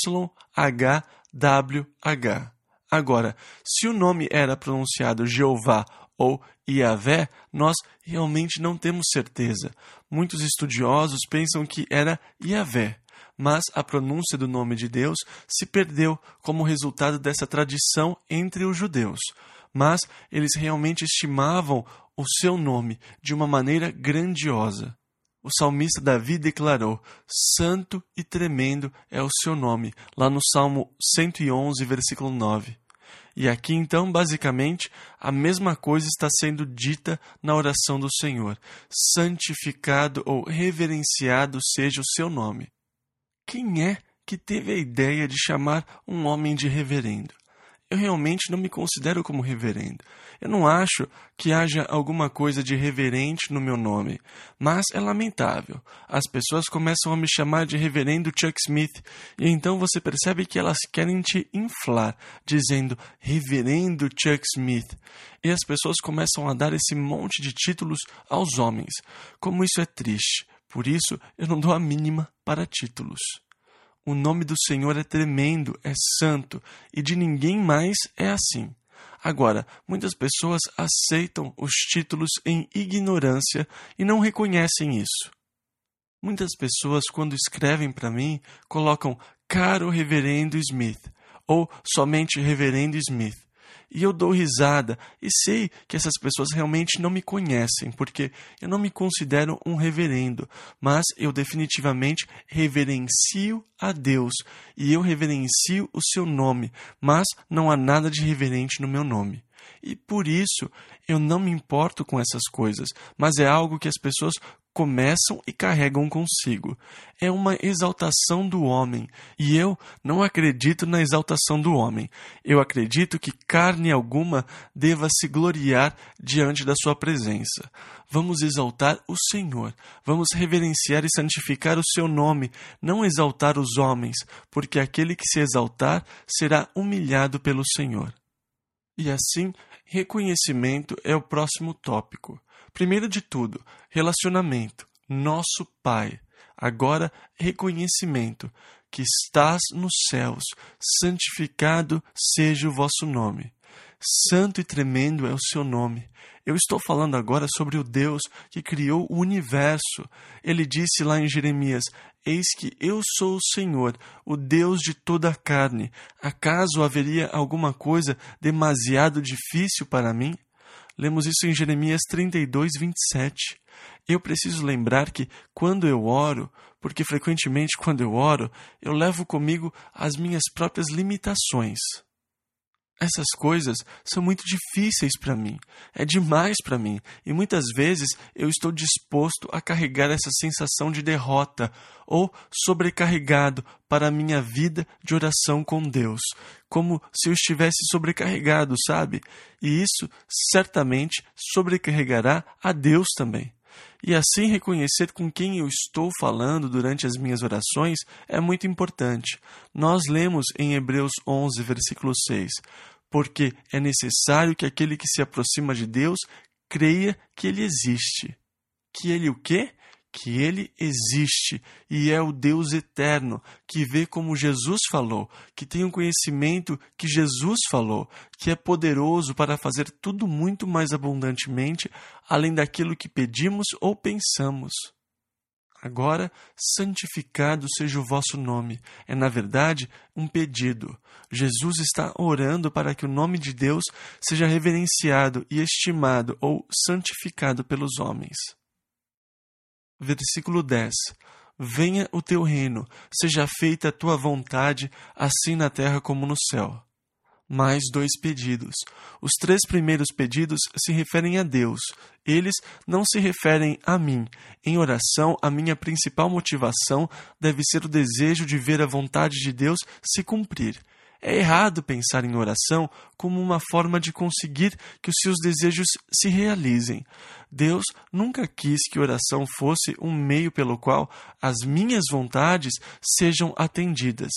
H, W, H. Agora, se o nome era pronunciado Jeová ou Iavé, nós realmente não temos certeza. Muitos estudiosos pensam que era Iavé, mas a pronúncia do nome de Deus se perdeu como resultado dessa tradição entre os judeus. Mas eles realmente estimavam o seu nome de uma maneira grandiosa. O salmista Davi declarou: Santo e tremendo é o seu nome, lá no Salmo cento e onze, versículo nove. E aqui, então, basicamente, a mesma coisa está sendo dita na oração do Senhor. Santificado ou reverenciado seja o seu nome. Quem é que teve a ideia de chamar um homem de reverendo? Eu realmente não me considero como reverendo. Eu não acho que haja alguma coisa de reverente no meu nome, mas é lamentável. As pessoas começam a me chamar de reverendo Chuck Smith, e então você percebe que elas querem te inflar, dizendo reverendo Chuck Smith. E as pessoas começam a dar esse monte de títulos aos homens. Como isso é triste. Por isso, eu não dou a mínima para títulos. O nome do Senhor é tremendo, é santo, e de ninguém mais é assim. Agora, muitas pessoas aceitam os títulos em ignorância e não reconhecem isso. Muitas pessoas, quando escrevem para mim, colocam Caro Reverendo Smith, ou somente Reverendo Smith. E eu dou risada e sei que essas pessoas realmente não me conhecem, porque eu não me considero um reverendo, mas eu definitivamente reverencio a Deus e eu reverencio o seu nome, mas não há nada de reverente no meu nome. E por isso eu não me importo com essas coisas, mas é algo que as pessoas começam e carregam consigo. É uma exaltação do homem, e eu não acredito na exaltação do homem. Eu acredito que carne alguma deva se gloriar diante da sua presença. Vamos exaltar o Senhor, vamos reverenciar e santificar o seu nome, não exaltar os homens, porque aquele que se exaltar será humilhado pelo Senhor. E assim, reconhecimento é o próximo tópico. Primeiro de tudo, relacionamento, nosso Pai. Agora, reconhecimento, que estás nos céus, santificado seja o vosso nome. Santo e tremendo é o seu nome. Eu estou falando agora sobre o Deus que criou o universo. Ele disse lá em Jeremias: eis que eu sou o Senhor, o Deus de toda a carne. Acaso haveria alguma coisa demasiado difícil para mim? Lemos isso em Jeremias trinta e dois, vinte e sete. Eu preciso lembrar que quando eu oro, porque frequentemente quando eu oro, eu levo comigo as minhas próprias limitações. Essas coisas são muito difíceis para mim, é demais para mim, e muitas vezes eu estou disposto a carregar essa sensação de derrota ou sobrecarregado para a minha vida de oração com Deus, como se eu estivesse sobrecarregado, sabe? E isso certamente sobrecarregará a Deus também. E assim reconhecer com quem eu estou falando durante as minhas orações é muito importante. Nós lemos em Hebreus onze, versículo seis, porque é necessário que aquele que se aproxima de Deus creia que Ele existe. Que Ele o quê? Que Ele existe e é o Deus eterno, que vê como Jesus falou, que tem um conhecimento que Jesus falou, que é poderoso para fazer tudo muito mais abundantemente, além daquilo que pedimos ou pensamos. Agora, santificado seja o vosso nome. É, na verdade, um pedido. Jesus está orando para que o nome de Deus seja reverenciado e estimado ou santificado pelos homens. Versículo dez. Venha o teu reino, seja feita a tua vontade, assim na terra como no céu. Mais dois pedidos. Os três primeiros pedidos se referem a Deus. Eles não se referem a mim. Em oração, a minha principal motivação deve ser o desejo de ver a vontade de Deus se cumprir. É errado pensar em oração como uma forma de conseguir que os seus desejos se realizem. Deus nunca quis que oração fosse um meio pelo qual as minhas vontades sejam atendidas.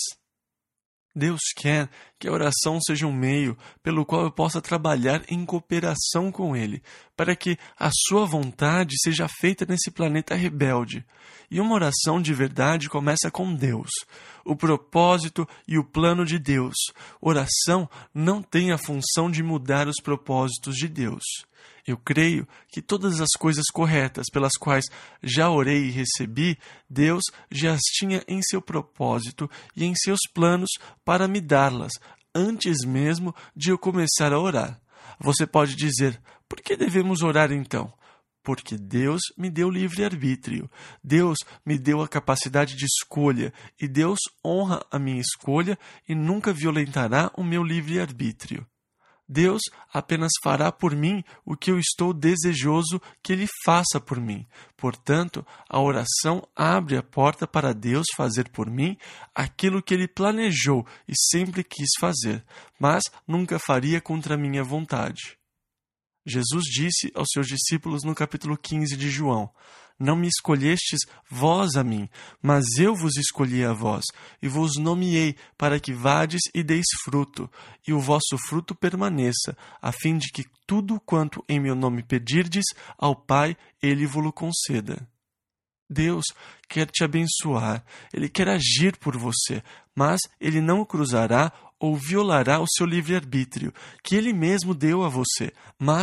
Deus quer que a oração seja um meio pelo qual eu possa trabalhar em cooperação com Ele, para que a sua vontade seja feita nesse planeta rebelde. E uma oração de verdade começa com Deus, o propósito e o plano de Deus. Oração não tem a função de mudar os propósitos de Deus. Eu creio que todas as coisas corretas pelas quais já orei e recebi, Deus já as tinha em seu propósito e em seus planos para me dá-las, antes mesmo de eu começar a orar. Você pode dizer, por que devemos orar então? Porque Deus me deu livre-arbítrio, Deus me deu a capacidade de escolha, e Deus honra a minha escolha e nunca violentará o meu livre-arbítrio. Deus apenas fará por mim o que eu estou desejoso que Ele faça por mim. Portanto, a oração abre a porta para Deus fazer por mim aquilo que Ele planejou e sempre quis fazer, mas nunca faria contra a minha vontade. Jesus disse aos seus discípulos no capítulo quinze de João, não me escolhestes vós a mim, mas eu vos escolhi a vós, e vos nomeei para que vades e deis fruto, e o vosso fruto permaneça, a fim de que tudo quanto em meu nome pedirdes ao Pai, Ele vo-lo conceda. Deus quer te abençoar, Ele quer agir por você, mas Ele não cruzará ou violará o seu livre-arbítrio, que Ele mesmo deu a você, mas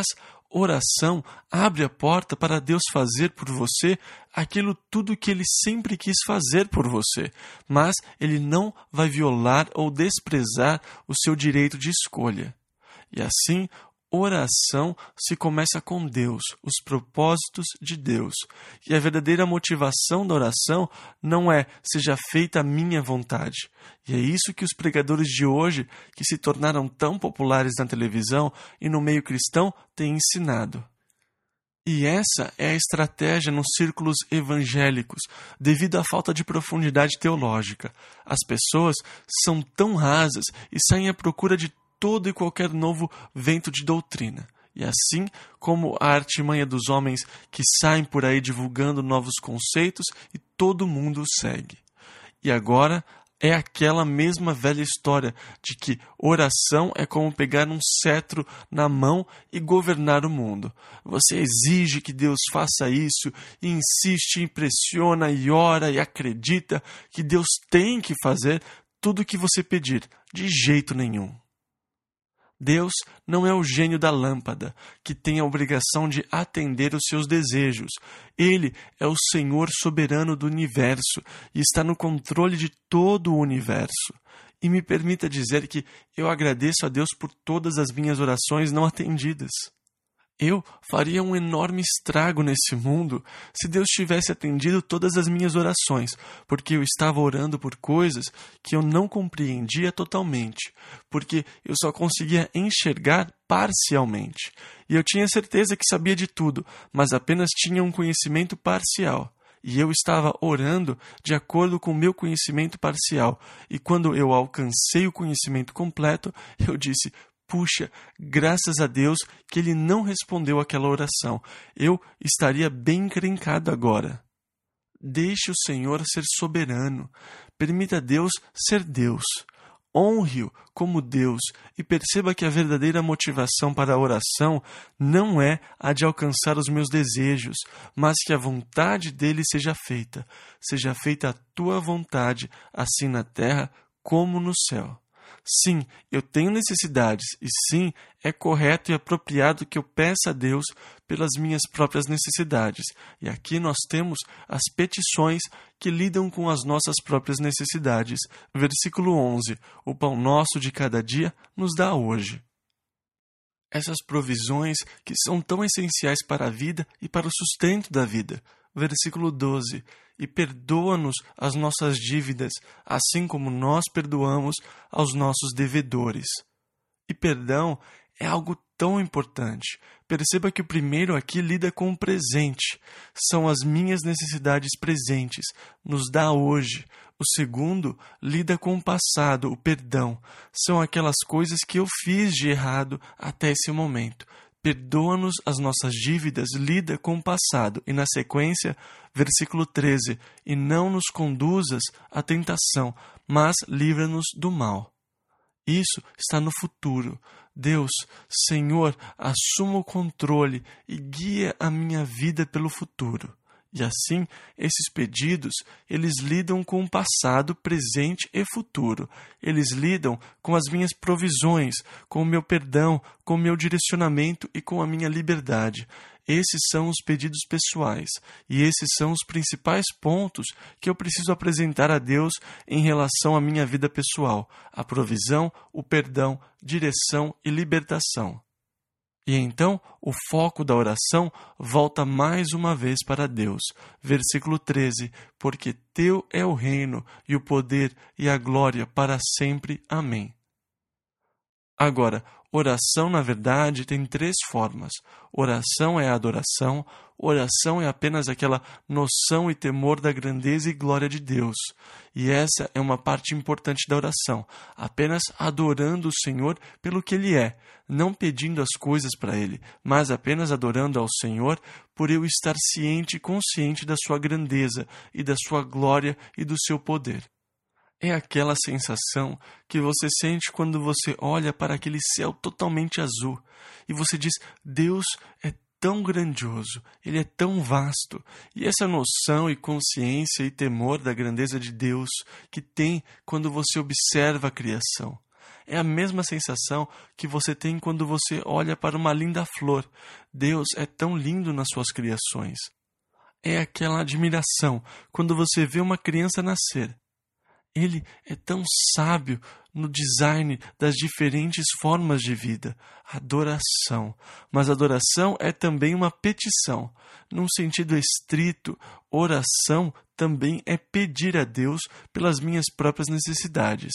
Oração abre a porta para Deus fazer por você aquilo tudo que Ele sempre quis fazer por você, mas Ele não vai violar ou desprezar o seu direito de escolha. E assim, oração se começa com Deus, os propósitos de Deus. E a verdadeira motivação da oração não é seja feita a minha vontade. E é isso que os pregadores de hoje, que se tornaram tão populares na televisão e no meio cristão, têm ensinado. E essa é a estratégia nos círculos evangélicos, devido à falta de profundidade teológica. As pessoas são tão rasas e saem à procura de todo e qualquer novo vento de doutrina. E assim como a artimanha dos homens que saem por aí divulgando novos conceitos e todo mundo os segue. E agora é aquela mesma velha história de que oração é como pegar um cetro na mão e governar o mundo. Você exige que Deus faça isso e insiste, impressiona e ora e acredita que Deus tem que fazer tudo o que você pedir. De jeito nenhum. Deus não é o gênio da lâmpada, que tem a obrigação de atender os seus desejos. Ele é o Senhor soberano do universo e está no controle de todo o universo. E me permita dizer que eu agradeço a Deus por todas as minhas orações não atendidas. Eu faria um enorme estrago nesse mundo se Deus tivesse atendido todas as minhas orações, porque eu estava orando por coisas que eu não compreendia totalmente, porque eu só conseguia enxergar parcialmente. E eu tinha certeza que sabia de tudo, mas apenas tinha um conhecimento parcial. E eu estava orando de acordo com o meu conhecimento parcial. E quando eu alcancei o conhecimento completo, eu disse: puxa, graças a Deus que Ele não respondeu aquela oração. Eu estaria bem encrencado agora. Deixe o Senhor ser soberano. Permita Deus ser Deus. Honre-o como Deus e perceba que a verdadeira motivação para a oração não é a de alcançar os meus desejos, mas que a vontade dele seja feita. Seja feita a tua vontade, assim na terra como no céu. Sim, eu tenho necessidades, e sim, é correto e apropriado que eu peça a Deus pelas minhas próprias necessidades. E aqui nós temos as petições que lidam com as nossas próprias necessidades. Versículo onze. O pão nosso de cada dia nos dá hoje. Essas provisões que são tão essenciais para a vida e para o sustento da vida. Versículo doze. E perdoa-nos as nossas dívidas, assim como nós perdoamos aos nossos devedores. E perdão é algo tão importante. Perceba que o primeiro aqui lida com o presente. São as minhas necessidades presentes. Nos dá hoje. O segundo lida com o passado, o perdão. São aquelas coisas que eu fiz de errado até esse momento. Perdoa-nos as nossas dívidas, lida com o passado. E na sequência, versículo treze. E não nos conduzas à tentação, mas livra-nos do mal. Isso está no futuro. Deus, Senhor, assuma o controle e guia a minha vida pelo futuro. E assim, esses pedidos, eles lidam com o passado, presente e futuro. Eles lidam com as minhas provisões, com o meu perdão, com o meu direcionamento e com a minha liberdade. Esses são os pedidos pessoais, e esses são os principais pontos que eu preciso apresentar a Deus em relação à minha vida pessoal: a provisão, o perdão, direção e libertação. E então, o foco da oração volta mais uma vez para Deus. Versículo treze. Porque teu é o reino, e o poder, e a glória para sempre. Amém. Agora, oração, na verdade, tem três formas. Oração é a adoração, oração é apenas aquela noção e temor da grandeza e glória de Deus. E essa é uma parte importante da oração, apenas adorando o Senhor pelo que Ele é, não pedindo as coisas para Ele, mas apenas adorando ao Senhor por eu estar ciente e consciente da sua grandeza e da sua glória e do seu poder. É aquela sensação que você sente quando você olha para aquele céu totalmente azul e você diz: Deus é tão grandioso, Ele é tão vasto. E essa noção e consciência e temor da grandeza de Deus que tem quando você observa a criação. É a mesma sensação que você tem quando você olha para uma linda flor. Deus é tão lindo nas suas criações. É aquela admiração quando você vê uma criança nascer. Ele é tão sábio no design das diferentes formas de vida. Adoração. Mas adoração é também uma petição. Num sentido estrito, oração também é pedir a Deus pelas minhas próprias necessidades.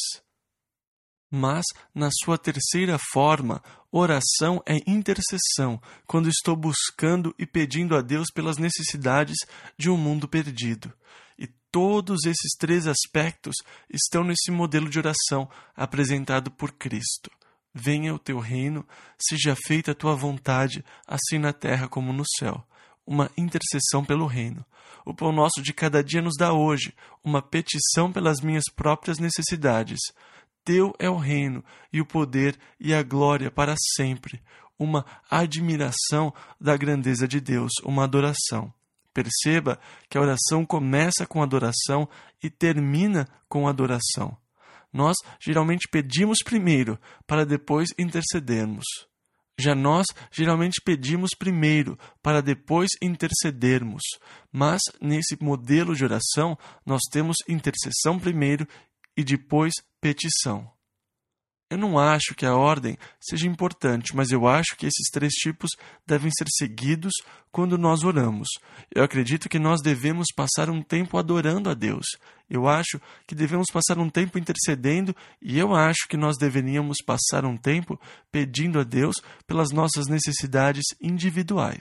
Mas, na sua terceira forma, oração é intercessão, quando estou buscando e pedindo a Deus pelas necessidades de um mundo perdido. E todos esses três aspectos estão nesse modelo de oração apresentado por Cristo. Venha o teu reino, seja feita a tua vontade, assim na terra como no céu. Uma intercessão pelo reino. O pão nosso de cada dia nos dá hoje, uma petição pelas minhas próprias necessidades. Teu é o reino, e o poder e a glória para sempre. Uma admiração da grandeza de Deus, uma adoração. Perceba que a oração começa com adoração e termina com adoração. Nós geralmente pedimos primeiro, para depois intercedermos. Já nós geralmente pedimos primeiro, para depois intercedermos. Mas, nesse modelo de oração, nós temos intercessão primeiro e depois petição. Eu não acho que a ordem seja importante, mas eu acho que esses três tipos devem ser seguidos quando nós oramos. Eu acredito que nós devemos passar um tempo adorando a Deus. Eu acho que devemos passar um tempo intercedendo e eu acho que nós deveríamos passar um tempo pedindo a Deus pelas nossas necessidades individuais.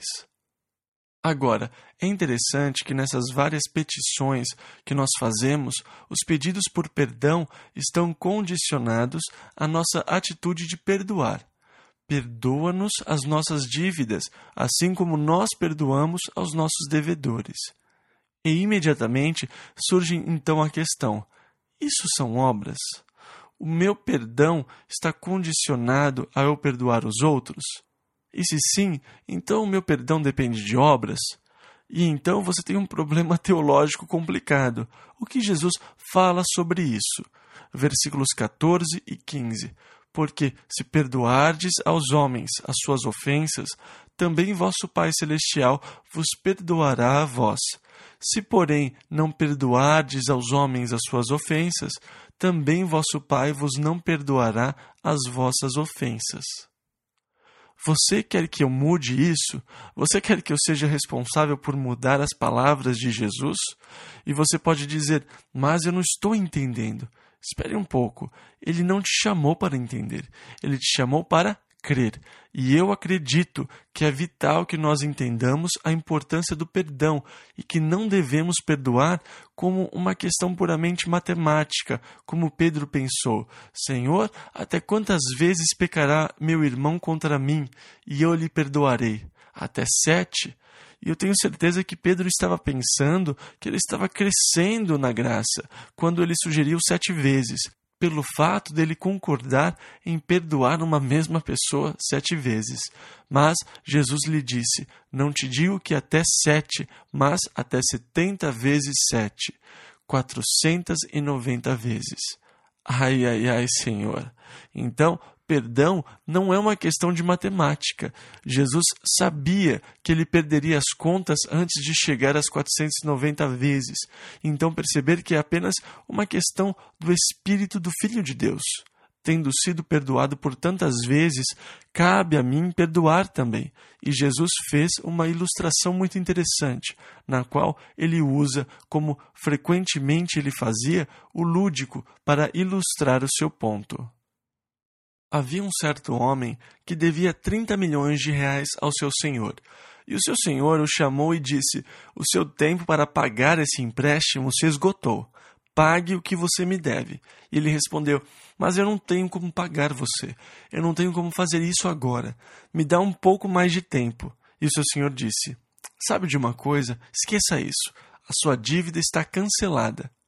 Agora, é interessante que nessas várias petições que nós fazemos, os pedidos por perdão estão condicionados à nossa atitude de perdoar. Perdoa-nos as nossas dívidas, assim como nós perdoamos aos nossos devedores. E imediatamente surge então a questão: isso são obras? O meu perdão está condicionado a eu perdoar os outros? E se sim, então o meu perdão depende de obras? E então você tem um problema teológico complicado. O que Jesus fala sobre isso? Versículos catorze e quinze. Porque se perdoardes aos homens as suas ofensas, também vosso Pai Celestial vos perdoará a vós. Se, porém, não perdoardes aos homens as suas ofensas, também vosso Pai vos não perdoará as vossas ofensas. Você quer que eu mude isso? Você quer que eu seja responsável por mudar as palavras de Jesus? E você pode dizer, mas eu não estou entendendo. Espere um pouco. Ele não te chamou para entender. Ele te chamou para crer. E eu acredito que é vital que nós entendamos a importância do perdão e que não devemos perdoar como uma questão puramente matemática, como Pedro pensou. Senhor, até quantas vezes pecará meu irmão contra mim e eu lhe perdoarei? Até sete? E eu tenho certeza que Pedro estava pensando que ele estava crescendo na graça quando ele sugeriu sete vezes, pelo fato dele concordar em perdoar uma mesma pessoa sete vezes. Mas Jesus lhe disse, não te digo que até sete, mas até setenta vezes sete, quatrocentas e noventa vezes. Ai, ai, ai, Senhor. Então, perdão não é uma questão de matemática. Jesus sabia que ele perderia as contas antes de chegar às quatrocentas e noventa vezes. Então perceber que é apenas uma questão do Espírito do Filho de Deus. Tendo sido perdoado por tantas vezes, cabe a mim perdoar também. E Jesus fez uma ilustração muito interessante, na qual ele usa, como frequentemente ele fazia, o lúdico para ilustrar o seu ponto. Havia um certo homem que devia trinta milhões de reais ao seu senhor. E o seu senhor o chamou e disse, o seu tempo para pagar esse empréstimo se esgotou. Pague o que você me deve. E ele respondeu, mas eu não tenho como pagar você. Eu não tenho como fazer isso agora. Me dá um pouco mais de tempo. E o seu senhor disse, sabe de uma coisa? Esqueça isso. A sua dívida está cancelada.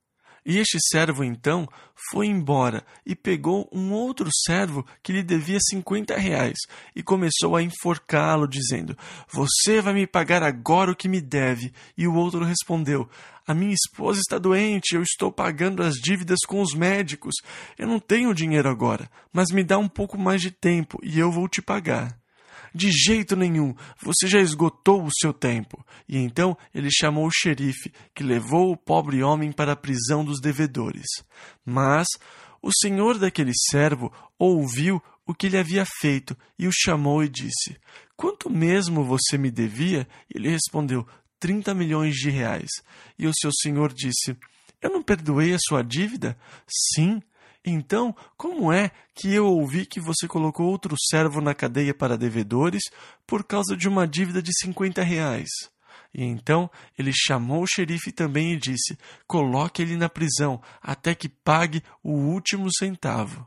E este servo, então, foi embora e pegou um outro servo que lhe devia cinquenta reais e começou a enforcá-lo, dizendo: Você vai me pagar agora o que me deve. E o outro respondeu: A minha esposa está doente, eu estou pagando as dívidas com os médicos. Eu não tenho dinheiro agora, mas me dá um pouco mais de tempo e eu vou te pagar. De jeito nenhum, você já esgotou o seu tempo. E então ele chamou o xerife, que levou o pobre homem para a prisão dos devedores. Mas o senhor daquele servo ouviu o que ele havia feito e o chamou e disse: Quanto mesmo você me devia? E ele respondeu: trinta milhões de reais. E o seu senhor disse: Eu não perdoei a sua dívida? Sim. Então, como é que eu ouvi que você colocou outro servo na cadeia para devedores por causa de uma dívida de cinquenta reais? E então ele chamou o xerife também e disse: Coloque ele na prisão até que pague o último centavo.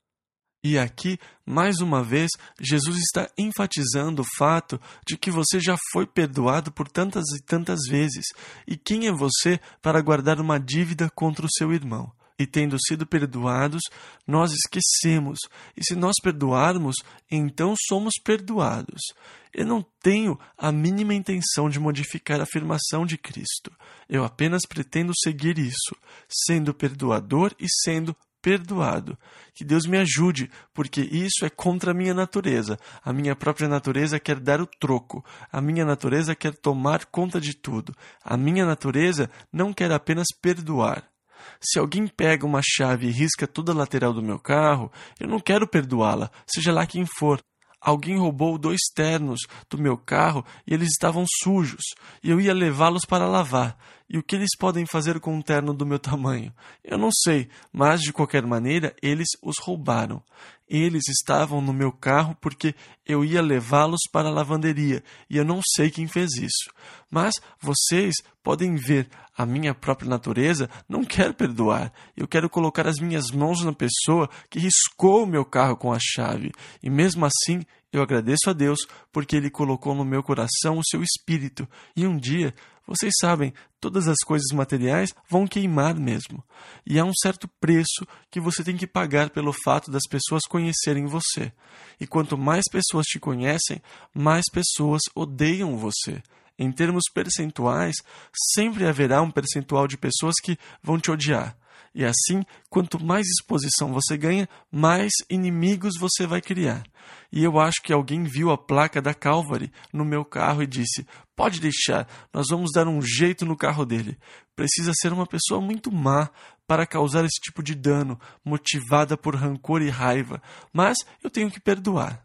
E aqui, mais uma vez, Jesus está enfatizando o fato de que você já foi perdoado por tantas e tantas vezes. E quem é você para guardar uma dívida contra o seu irmão? E tendo sido perdoados, nós esquecemos. E se nós perdoarmos, então somos perdoados. Eu não tenho a mínima intenção de modificar a afirmação de Cristo. Eu apenas pretendo seguir isso, sendo perdoador e sendo perdoado. Que Deus me ajude, porque isso é contra a minha natureza. A minha própria natureza quer dar o troco. A minha natureza quer tomar conta de tudo. A minha natureza não quer apenas perdoar. Se alguém pega uma chave e risca toda a lateral do meu carro, eu não quero perdoá-la, seja lá quem for. Alguém roubou dois ternos do meu carro e eles estavam sujos, e eu ia levá-los para lavar. E o que eles podem fazer com um terno do meu tamanho? Eu não sei, mas de qualquer maneira eles os roubaram. Eles estavam no meu carro porque eu ia levá-los para a lavanderia, e eu não sei quem fez isso. Mas vocês podem ver, a minha própria natureza não quer perdoar. Eu quero colocar as minhas mãos na pessoa que riscou o meu carro com a chave. E mesmo assim, eu agradeço a Deus porque Ele colocou no meu coração o seu espírito. E um dia, vocês sabem, todas as coisas materiais vão queimar mesmo. E há um certo preço que você tem que pagar pelo fato das pessoas conhecerem você. E quanto mais pessoas te conhecem, mais pessoas odeiam você. Em termos percentuais, sempre haverá um percentual de pessoas que vão te odiar. E assim, quanto mais exposição você ganha, mais inimigos você vai criar. E eu acho que alguém viu a placa da Calvary no meu carro e disse: pode deixar, nós vamos dar um jeito no carro dele. Precisa ser uma pessoa muito má para causar esse tipo de dano, motivada por rancor e raiva. Mas eu tenho que perdoar.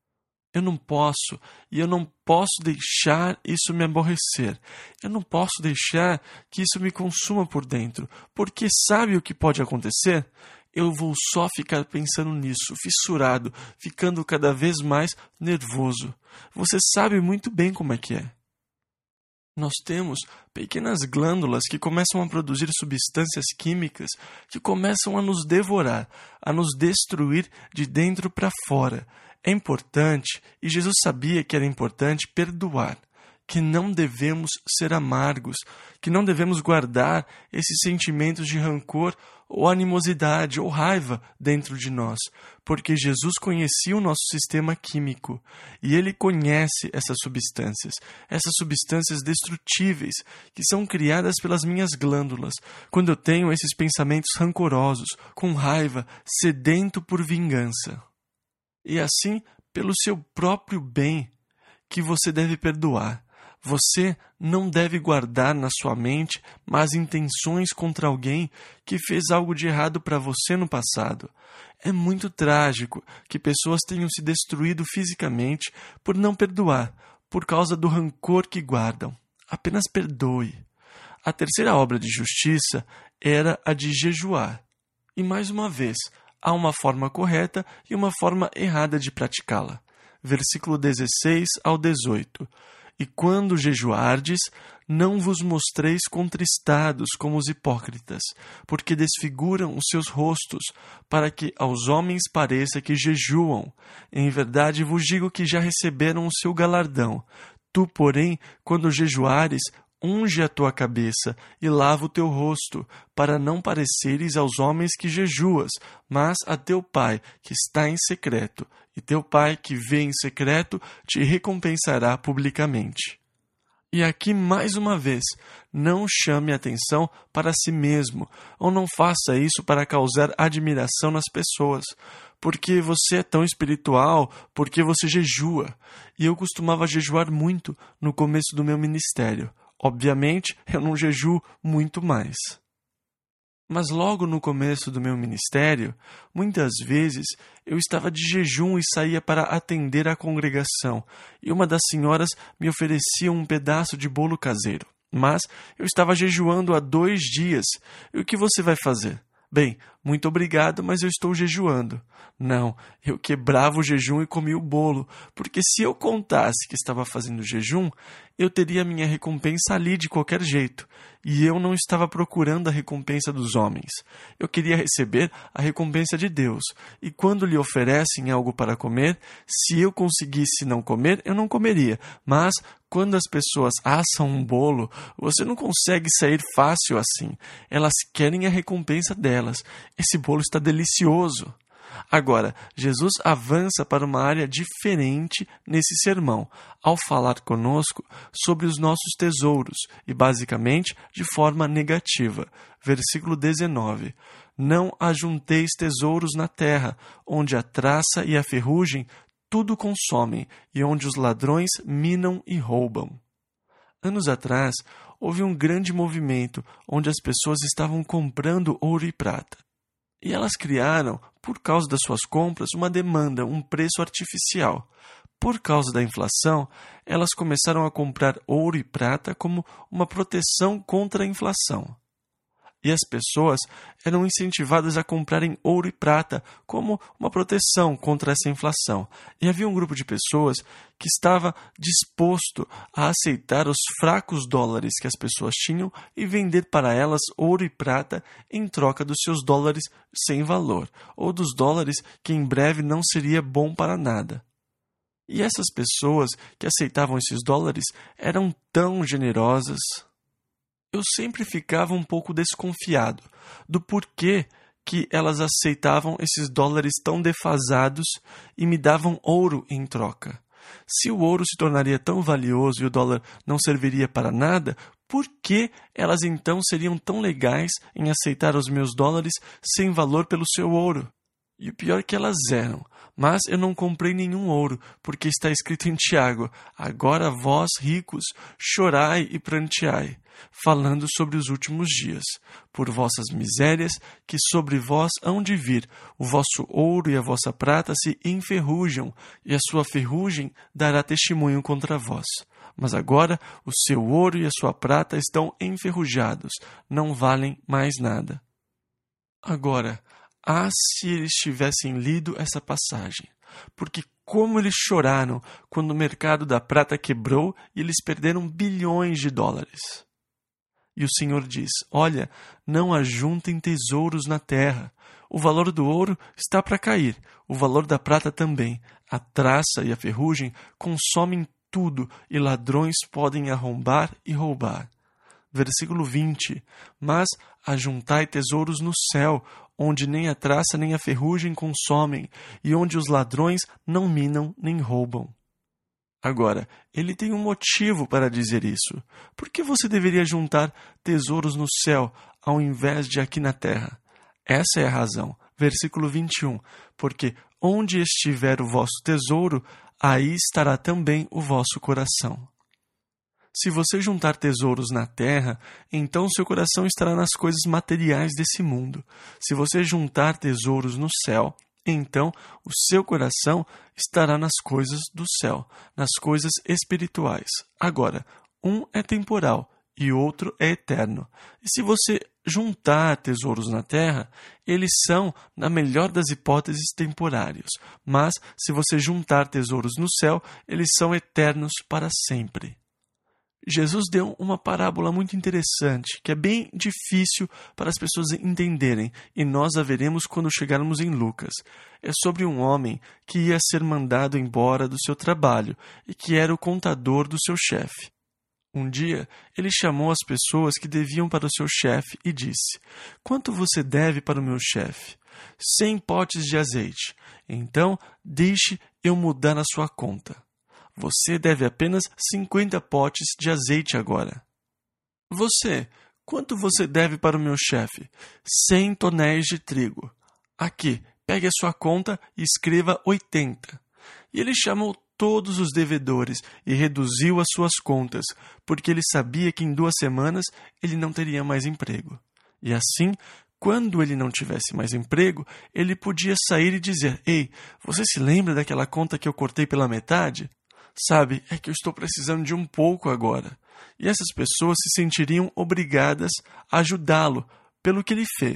Eu não posso, e eu não posso deixar isso me aborrecer. Eu não posso deixar que isso me consuma por dentro, porque sabe o que pode acontecer? Eu vou só ficar pensando nisso, fissurado, ficando cada vez mais nervoso. Você sabe muito bem como é que é. Nós temos pequenas glândulas que começam a produzir substâncias químicas que começam a nos devorar, a nos destruir de dentro para fora. É importante, e Jesus sabia que era importante, perdoar, que não devemos ser amargos, que não devemos guardar esses sentimentos de rancor ou animosidade ou raiva dentro de nós, porque Jesus conhecia o nosso sistema químico e Ele conhece essas substâncias, essas substâncias destrutíveis que são criadas pelas minhas glândulas, quando eu tenho esses pensamentos rancorosos, com raiva, sedento por vingança. E assim, pelo seu próprio bem, que você deve perdoar. Você não deve guardar na sua mente más intenções contra alguém que fez algo de errado para você no passado. É muito trágico que pessoas tenham se destruído fisicamente por não perdoar, por causa do rancor que guardam. Apenas perdoe. A terceira obra de justiça era a de jejuar. E mais uma vez, há uma forma correta e uma forma errada de praticá-la. Versículo dezesseis ao dezoito. E quando jejuardes, não vos mostreis contristados como os hipócritas, porque desfiguram os seus rostos, para que aos homens pareça que jejuam. Em verdade vos digo que já receberam o seu galardão. Tu, porém, quando jejuares, unge a tua cabeça e lava o teu rosto, para não pareceres aos homens que jejuas, mas a teu Pai que está em secreto, e teu Pai que vê em secreto te recompensará publicamente. E aqui, mais uma vez, não chame atenção para si mesmo, ou não faça isso para causar admiração nas pessoas, porque você é tão espiritual, porque você jejua. E eu costumava jejuar muito no começo do meu ministério. Obviamente, eu não jejuo muito mais. Mas logo no começo do meu ministério, muitas vezes eu estava de jejum e saía para atender a congregação, e uma das senhoras me oferecia um pedaço de bolo caseiro. Mas eu estava jejuando há dois dias. E o que você vai fazer? Bem, muito obrigado, mas eu estou jejuando. Não, eu quebrava o jejum e comia o bolo, porque se eu contasse que estava fazendo jejum, eu teria minha recompensa ali de qualquer jeito, e eu não estava procurando a recompensa dos homens. Eu queria receber a recompensa de Deus, e quando lhe oferecem algo para comer, se eu conseguisse não comer, eu não comeria, mas quando as pessoas assam um bolo, você não consegue sair fácil assim. Elas querem a recompensa delas. Esse bolo está delicioso. Agora, Jesus avança para uma área diferente nesse sermão, ao falar conosco sobre os nossos tesouros, e basicamente de forma negativa. Versículo dezenove. Não ajunteis tesouros na terra, onde a traça e a ferrugem tudo consomem, e onde os ladrões minam e roubam. Anos atrás, houve um grande movimento onde as pessoas estavam comprando ouro e prata. E elas criaram, por causa das suas compras, uma demanda, um preço artificial. Por causa da inflação, elas começaram a comprar ouro e prata como uma proteção contra a inflação. E as pessoas eram incentivadas a comprarem ouro e prata como uma proteção contra essa inflação. E havia um grupo de pessoas que estava disposto a aceitar os fracos dólares que as pessoas tinham e vender para elas ouro e prata em troca dos seus dólares sem valor, ou dos dólares que em breve não seria bom para nada. E essas pessoas que aceitavam esses dólares eram tão generosas. Eu sempre ficava um pouco desconfiado do porquê que elas aceitavam esses dólares tão defasados e me davam ouro em troca. Se o ouro se tornaria tão valioso e o dólar não serviria para nada, por que elas então seriam tão legais em aceitar os meus dólares sem valor pelo seu ouro? E o pior é que elas eram. Mas eu não comprei nenhum ouro, porque está escrito em Tiago: agora vós, ricos, chorai e pranteai, falando sobre os últimos dias, por vossas misérias, que sobre vós hão de vir. O vosso ouro e a vossa prata se enferrujam, e a sua ferrugem dará testemunho contra vós. Mas agora o seu ouro e a sua prata estão enferrujados, não valem mais nada. Agora, ah, se eles tivessem lido essa passagem, porque como eles choraram quando o mercado da prata quebrou e eles perderam bilhões de dólares. E o Senhor diz: olha, não ajuntem tesouros na terra. O valor do ouro está para cair, o valor da prata também. A traça e a ferrugem consomem tudo e ladrões podem arrombar e roubar. Versículo vinte. Mas ajuntai tesouros no céu, onde nem a traça nem a ferrugem consomem, e onde os ladrões não minam nem roubam. Agora, ele tem um motivo para dizer isso. Por que você deveria juntar tesouros no céu, ao invés de aqui na terra? Essa é a razão. Versículo vinte e um. Porque onde estiver o vosso tesouro, aí estará também o vosso coração. Se você juntar tesouros na terra, então seu coração estará nas coisas materiais desse mundo. Se você juntar tesouros no céu, então o seu coração estará nas coisas do céu, nas coisas espirituais. Agora, um é temporal e outro é eterno. E se você juntar tesouros na terra, eles são, na melhor das hipóteses, temporários. Mas, se você juntar tesouros no céu, eles são eternos para sempre. Jesus deu uma parábola muito interessante, que é bem difícil para as pessoas entenderem, e nós a veremos quando chegarmos em Lucas. É sobre um homem que ia ser mandado embora do seu trabalho e que era o contador do seu chefe. Um dia, ele chamou as pessoas que deviam para o seu chefe e disse: "Quanto você deve para o meu chefe?" Cem potes de azeite. Então, deixe eu mudar a sua conta. Você deve apenas cinquenta potes de azeite agora. Você, quanto você deve para o meu chefe? Cem tonéis de trigo. Aqui, pegue a sua conta e escreva oitenta. E ele chamou todos os devedores e reduziu as suas contas, porque ele sabia que em duas semanas ele não teria mais emprego. E assim, quando ele não tivesse mais emprego, ele podia sair e dizer: "Ei, você se lembra daquela conta que eu cortei pela metade? Sabe, é que eu estou precisando de um pouco agora." E essas pessoas se sentiriam obrigadas a ajudá-lo pelo que ele fez.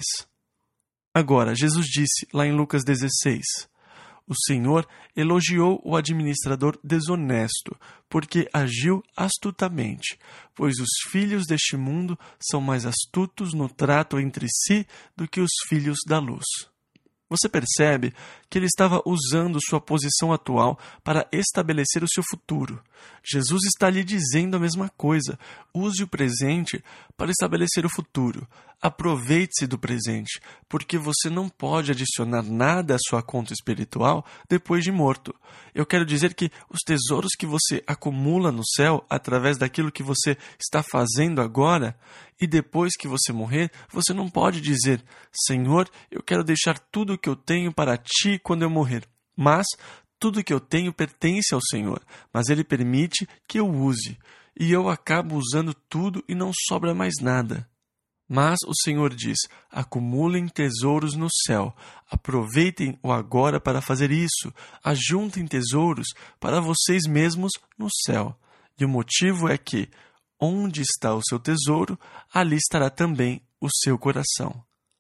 Agora, Jesus disse lá em Lucas dezesseis: "O Senhor elogiou o administrador desonesto, porque agiu astutamente, pois os filhos deste mundo são mais astutos no trato entre si do que os filhos da luz." Você percebe que ele estava usando sua posição atual para estabelecer o seu futuro. Jesus está lhe dizendo a mesma coisa. Use o presente para estabelecer o futuro. Aproveite-se do presente, porque você não pode adicionar nada à sua conta espiritual depois de morto. Eu quero dizer que os tesouros que você acumula no céu através daquilo que você está fazendo agora, e depois que você morrer, você não pode dizer: "Senhor, eu quero deixar tudo o que eu tenho para ti quando eu morrer." Mas tudo o que eu tenho pertence ao Senhor, mas Ele permite que eu use, e eu acabo usando tudo e não sobra mais nada. Mas o Senhor diz: acumulem tesouros no céu, aproveitem o agora para fazer isso, ajuntem tesouros para vocês mesmos no céu. E o motivo é que, onde está o seu tesouro, ali estará também o seu coração.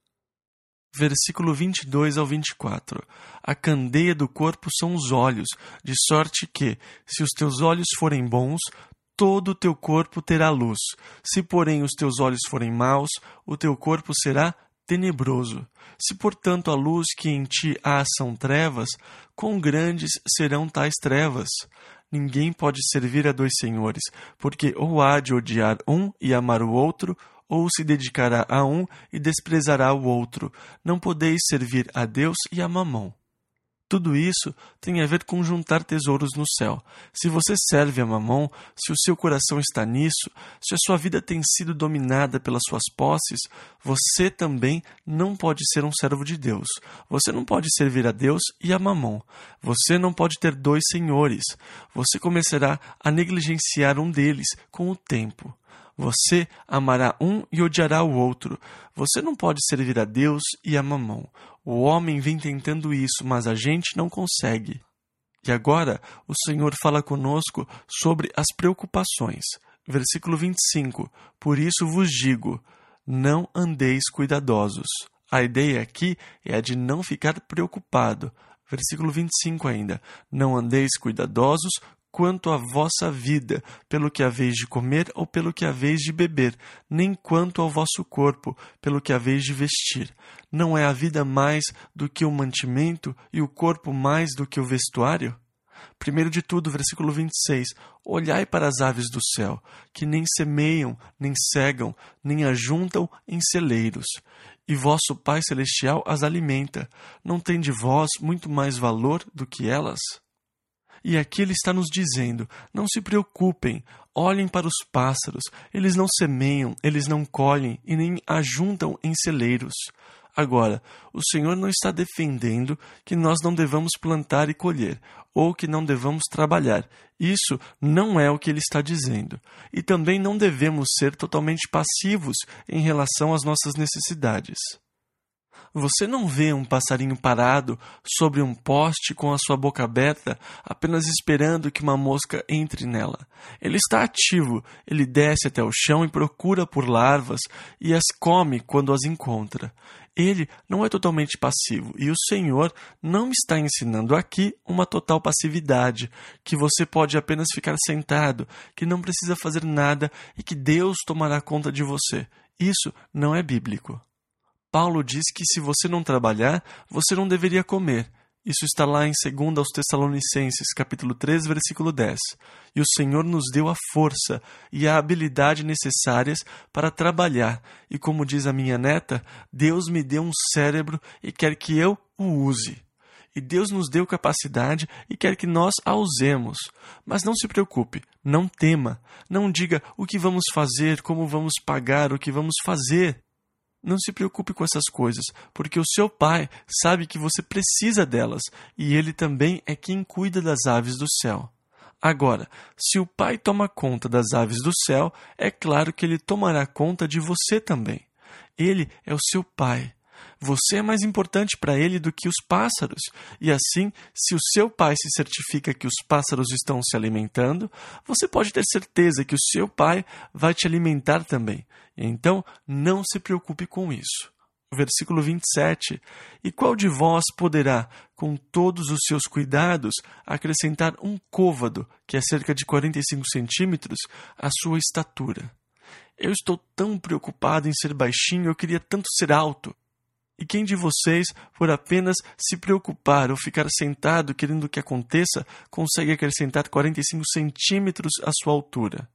Versículo vinte e dois ao vinte e quatro. A candeia do corpo são os olhos, de sorte que, se os teus olhos forem bons, todo o teu corpo terá luz. Se, porém, os teus olhos forem maus, o teu corpo será tenebroso. Se, portanto, a luz que em ti há são trevas, quão grandes serão tais trevas? Ninguém pode servir a dois senhores, porque ou há de odiar um e amar o outro, ou se dedicará a um e desprezará o outro. Não podeis servir a Deus e a Mamom. Tudo isso tem a ver com juntar tesouros no céu. Se você serve a Mamom, se o seu coração está nisso, se a sua vida tem sido dominada pelas suas posses, você também não pode ser um servo de Deus. Você não pode servir a Deus e a Mamom. Você não pode ter dois senhores. Você começará a negligenciar um deles com o tempo. Você amará um e odiará o outro. Você não pode servir a Deus e a Mamom. O homem vem tentando isso, mas a gente não consegue. E agora, o Senhor fala conosco sobre as preocupações. Versículo vinte e cinco. Por isso vos digo, não andeis cuidadosos. A ideia aqui é a de não ficar preocupado. Versículo vinte e cinco ainda. Não andeis cuidadosos quanto à vossa vida, pelo que haveis de comer ou pelo que haveis de beber, nem quanto ao vosso corpo, pelo que haveis de vestir. Não é a vida mais do que o mantimento e o corpo mais do que o vestuário? Primeiro de tudo, versículo vinte e seis, olhai para as aves do céu, que nem semeiam, nem cegam, nem ajuntam em celeiros, e vosso Pai Celestial as alimenta. Não tem de vós muito mais valor do que elas? E aqui ele está nos dizendo, não se preocupem, olhem para os pássaros, eles não semeiam, eles não colhem e nem ajuntam em celeiros. Agora, o Senhor não está defendendo que nós não devamos plantar e colher, ou que não devamos trabalhar. Isso não é o que ele está dizendo. E também não devemos ser totalmente passivos em relação às nossas necessidades. Você não vê um passarinho parado sobre um poste com a sua boca aberta, apenas esperando que uma mosca entre nela. Ele está ativo, ele desce até o chão e procura por larvas e as come quando as encontra. Ele não é totalmente passivo e o Senhor não está ensinando aqui uma total passividade, que você pode apenas ficar sentado, que não precisa fazer nada e que Deus tomará conta de você. Isso não é bíblico. Paulo diz que se você não trabalhar, você não deveria comer. Isso está lá em dois aos Tessalonicenses, capítulo três, versículo dez. E o Senhor nos deu a força e a habilidade necessárias para trabalhar. E como diz a minha neta, Deus me deu um cérebro e quer que eu o use. E Deus nos deu capacidade e quer que nós a usemos. Mas não se preocupe, não tema. Não diga o que vamos fazer, como vamos pagar, o que vamos fazer. Não se preocupe com essas coisas, porque o seu pai sabe que você precisa delas, e ele também é quem cuida das aves do céu. Agora, se o pai toma conta das aves do céu, é claro que ele tomará conta de você também. Ele é o seu pai. Você é mais importante para ele do que os pássaros. E assim, se o seu pai se certifica que os pássaros estão se alimentando, você pode ter certeza que o seu pai vai te alimentar também. Então, não se preocupe com isso. Versículo vinte e sete. E qual de vós poderá, com todos os seus cuidados, acrescentar um côvado, que é cerca de quarenta e cinco centímetros, à sua estatura? Eu estou tão preocupado em ser baixinho, eu queria tanto ser alto. E quem de vocês, por apenas se preocupar ou ficar sentado querendo que aconteça, consegue acrescentar quarenta e cinco centímetros à sua altura?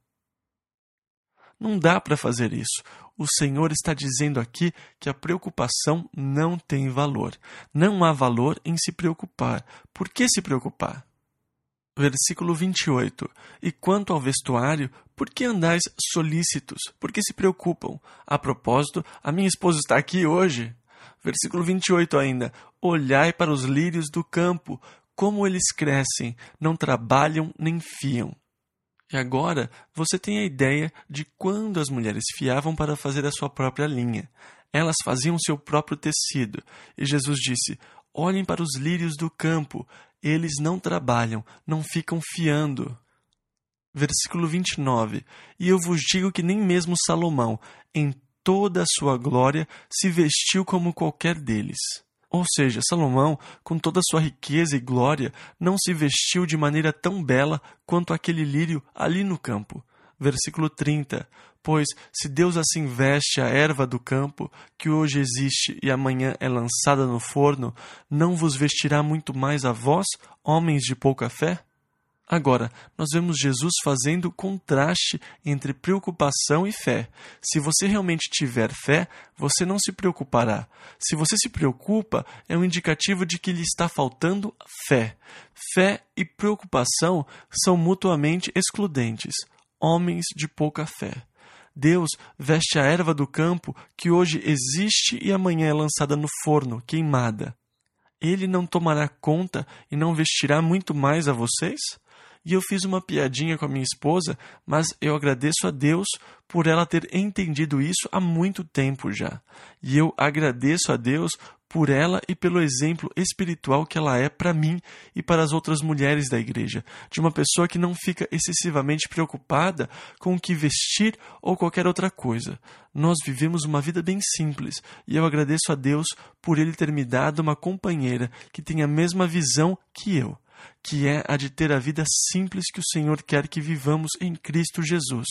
Não dá para fazer isso. O Senhor está dizendo aqui que a preocupação não tem valor. Não há valor em se preocupar. Por que se preocupar? Versículo vinte e oito. E quanto ao vestuário, por que andais solícitos? Por que se preocupam? A propósito, a minha esposa está aqui hoje. Versículo vinte e oito ainda. Olhai para os lírios do campo, como eles crescem, não trabalham nem fiam. E agora você tem a ideia de quando as mulheres fiavam para fazer a sua própria linha. Elas faziam seu próprio tecido. E Jesus disse, olhem para os lírios do campo, eles não trabalham, não ficam fiando. Versículo vinte e nove. E eu vos digo que nem mesmo Salomão, em toda a sua glória, se vestiu como qualquer deles. Ou seja, Salomão, com toda a sua riqueza e glória, não se vestiu de maneira tão bela quanto aquele lírio ali no campo. Versículo trinta. Pois, se Deus assim veste a erva do campo, que hoje existe e amanhã é lançada no forno, não vos vestirá muito mais a vós, homens de pouca fé? Agora, nós vemos Jesus fazendo contraste entre preocupação e fé. Se você realmente tiver fé, você não se preocupará. Se você se preocupa, é um indicativo de que lhe está faltando fé. Fé e preocupação são mutuamente excludentes. Homens de pouca fé. Deus veste a erva do campo que hoje existe e amanhã é lançada no forno, queimada. Ele não tomará conta e não vestirá muito mais a vocês? E eu fiz uma piadinha com a minha esposa, mas eu agradeço a Deus por ela ter entendido isso há muito tempo já. E eu agradeço a Deus por ela e pelo exemplo espiritual que ela é para mim e para as outras mulheres da igreja, de uma pessoa que não fica excessivamente preocupada com o que vestir ou qualquer outra coisa. Nós vivemos uma vida bem simples e eu agradeço a Deus por Ele ter me dado uma companheira que tem a mesma visão que eu, que é a de ter a vida simples que o Senhor quer que vivamos em Cristo Jesus.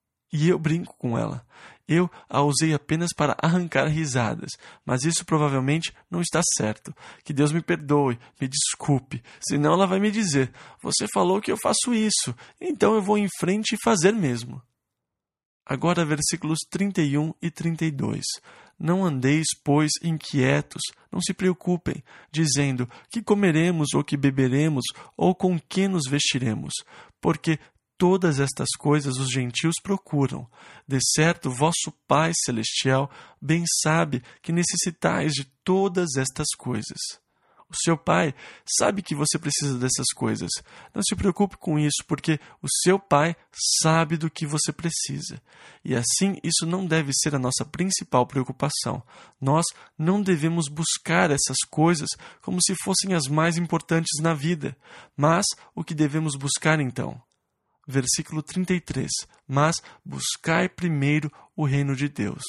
E eu brinco com ela. Eu a usei apenas para arrancar risadas, mas isso provavelmente não está certo. Que Deus me perdoe, me desculpe, senão ela vai me dizer, você falou que eu faço isso, então eu vou em frente e fazer mesmo. Agora versículos trinta e um e trinta e dois. Não andeis, pois, inquietos, não se preocupem, dizendo, que comeremos ou que beberemos, ou com que nos vestiremos, porque todas estas coisas os gentios procuram. De certo, vosso Pai Celestial bem sabe que necessitais de todas estas coisas. O seu pai sabe que você precisa dessas coisas. Não se preocupe com isso, porque o seu pai sabe do que você precisa. E assim, isso não deve ser a nossa principal preocupação. Nós não devemos buscar essas coisas como se fossem as mais importantes na vida. Mas o que devemos buscar então? Versículo trinta e três. Mas buscai primeiro o reino de Deus.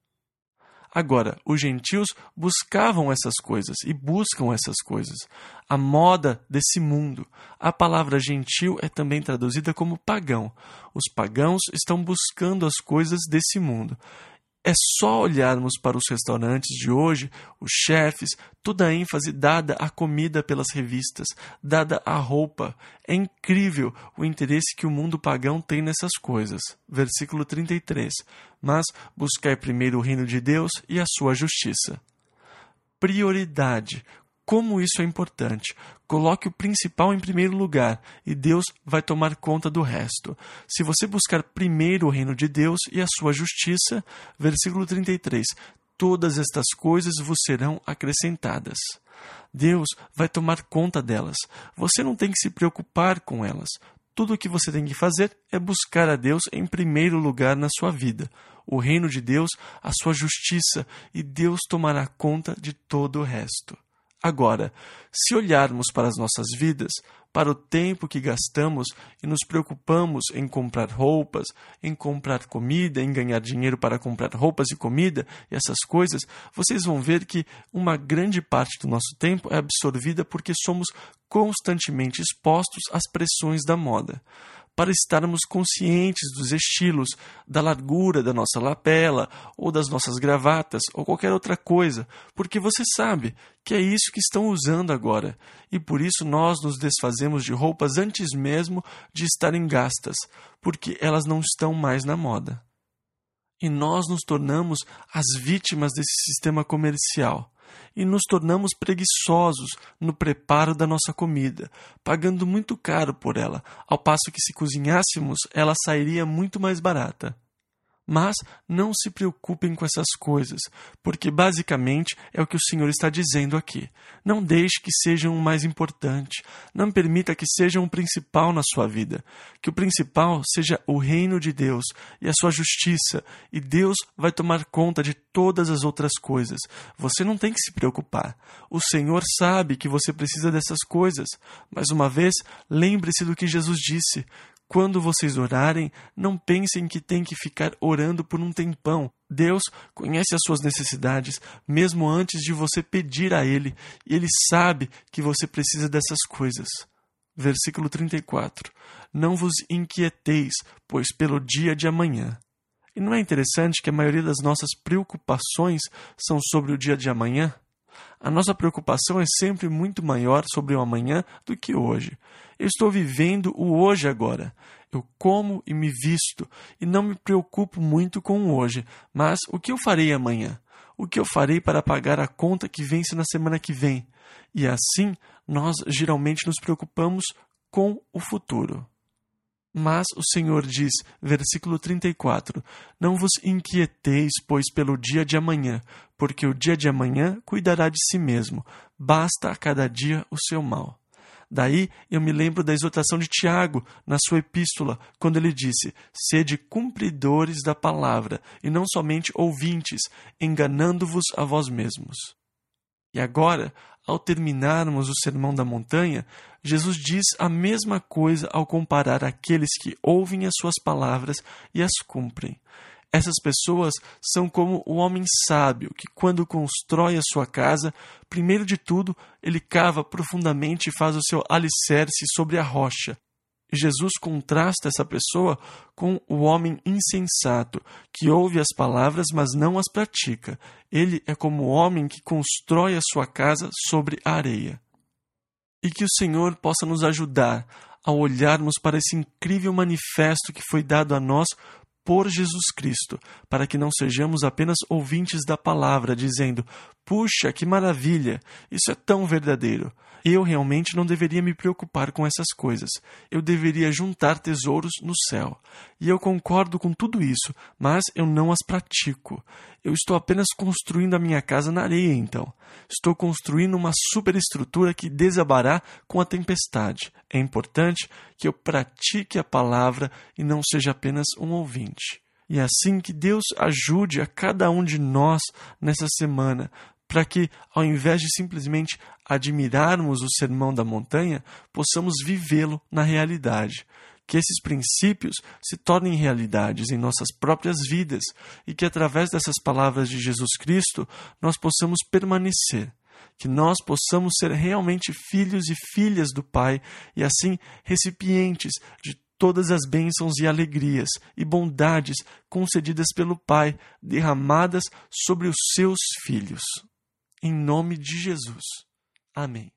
Agora, os gentios buscavam essas coisas e buscam essas coisas. A moda desse mundo. A palavra gentil é também traduzida como pagão. Os pagãos estão buscando as coisas desse mundo. É só olharmos para os restaurantes de hoje, os chefes, toda a ênfase dada à comida pelas revistas, dada à roupa. É incrível o interesse que o mundo pagão tem nessas coisas. Versículo trinta e três. Mas buscai primeiro o reino de Deus e a sua justiça. Prioridade. Como isso é importante. Coloque o principal em primeiro lugar e Deus vai tomar conta do resto. Se você buscar primeiro o reino de Deus e a sua justiça, versículo trinta e três, todas estas coisas vos serão acrescentadas. Deus vai tomar conta delas. Você não tem que se preocupar com elas. Tudo o que você tem que fazer é buscar a Deus em primeiro lugar na sua vida. O reino de Deus, a sua justiça, e Deus tomará conta de todo o resto. Agora, se olharmos para as nossas vidas, para o tempo que gastamos e nos preocupamos em comprar roupas, em comprar comida, em ganhar dinheiro para comprar roupas e comida e essas coisas, vocês vão ver que uma grande parte do nosso tempo é absorvida porque somos constantemente expostos às pressões da moda. Para estarmos conscientes dos estilos, da largura da nossa lapela, ou das nossas gravatas, ou qualquer outra coisa, porque você sabe que é isso que estão usando agora, e por isso nós nos desfazemos de roupas antes mesmo de estarem gastas, porque elas não estão mais na moda. E nós nos tornamos as vítimas desse sistema comercial. E nos tornamos preguiçosos no preparo da nossa comida, pagando muito caro por ela, ao passo que se cozinhássemos, ela sairia muito mais barata. Mas não se preocupem com essas coisas, porque basicamente é o que o Senhor está dizendo aqui. Não deixe que sejam o mais importante, não permita que sejam o principal na sua vida, que o principal seja o reino de Deus e a sua justiça, e Deus vai tomar conta de todas as outras coisas. Você não tem que se preocupar. O Senhor sabe que você precisa dessas coisas. Mais uma vez, lembre-se do que Jesus disse. Quando vocês orarem, não pensem que tem que ficar orando por um tempão. Deus conhece as suas necessidades, mesmo antes de você pedir a Ele, e Ele sabe que você precisa dessas coisas. Versículo trinta e quatro. Não vos inquieteis, pois pelo dia de amanhã. E não é interessante que a maioria das nossas preocupações são sobre o dia de amanhã? A nossa preocupação é sempre muito maior sobre o amanhã do que hoje. Eu estou vivendo o hoje agora. Eu como e me visto e não me preocupo muito com o hoje. Mas o que eu farei amanhã? O que eu farei para pagar a conta que vence na semana que vem? E assim, nós geralmente nos preocupamos com o futuro. Mas o Senhor diz, versículo trinta e quatro, não vos inquieteis, pois, pelo dia de amanhã, porque o dia de amanhã cuidará de si mesmo, basta a cada dia o seu mal. Daí eu me lembro da exortação de Tiago, na sua epístola, quando ele disse, sede cumpridores da palavra, e não somente ouvintes, enganando-vos a vós mesmos. E agora, ao terminarmos o Sermão da Montanha, Jesus diz a mesma coisa ao comparar aqueles que ouvem as suas palavras e as cumprem. Essas pessoas são como o homem sábio, que quando constrói a sua casa, primeiro de tudo, ele cava profundamente e faz o seu alicerce sobre a rocha. E Jesus contrasta essa pessoa com o homem insensato, que ouve as palavras, mas não as pratica. Ele é como o homem que constrói a sua casa sobre a areia. E que o Senhor possa nos ajudar a olharmos para esse incrível manifesto que foi dado a nós por Jesus Cristo, para que não sejamos apenas ouvintes da palavra, dizendo, puxa, que maravilha, isso é tão verdadeiro. Eu realmente não deveria me preocupar com essas coisas. Eu deveria juntar tesouros no céu. E eu concordo com tudo isso, mas eu não as pratico. Eu estou apenas construindo a minha casa na areia, então. Estou construindo uma superestrutura que desabará com a tempestade. É importante que eu pratique a palavra e não seja apenas um ouvinte. E é assim que Deus ajude a cada um de nós nessa semana, para que, ao invés de simplesmente admirarmos o Sermão da Montanha, possamos vivê-lo na realidade. Que esses princípios se tornem realidades em nossas próprias vidas e que, através dessas palavras de Jesus Cristo, nós possamos permanecer. Que nós possamos ser realmente filhos e filhas do Pai e, assim, recipientes de todas as bênçãos e alegrias e bondades concedidas pelo Pai, derramadas sobre os seus filhos. Em nome de Jesus. Amém.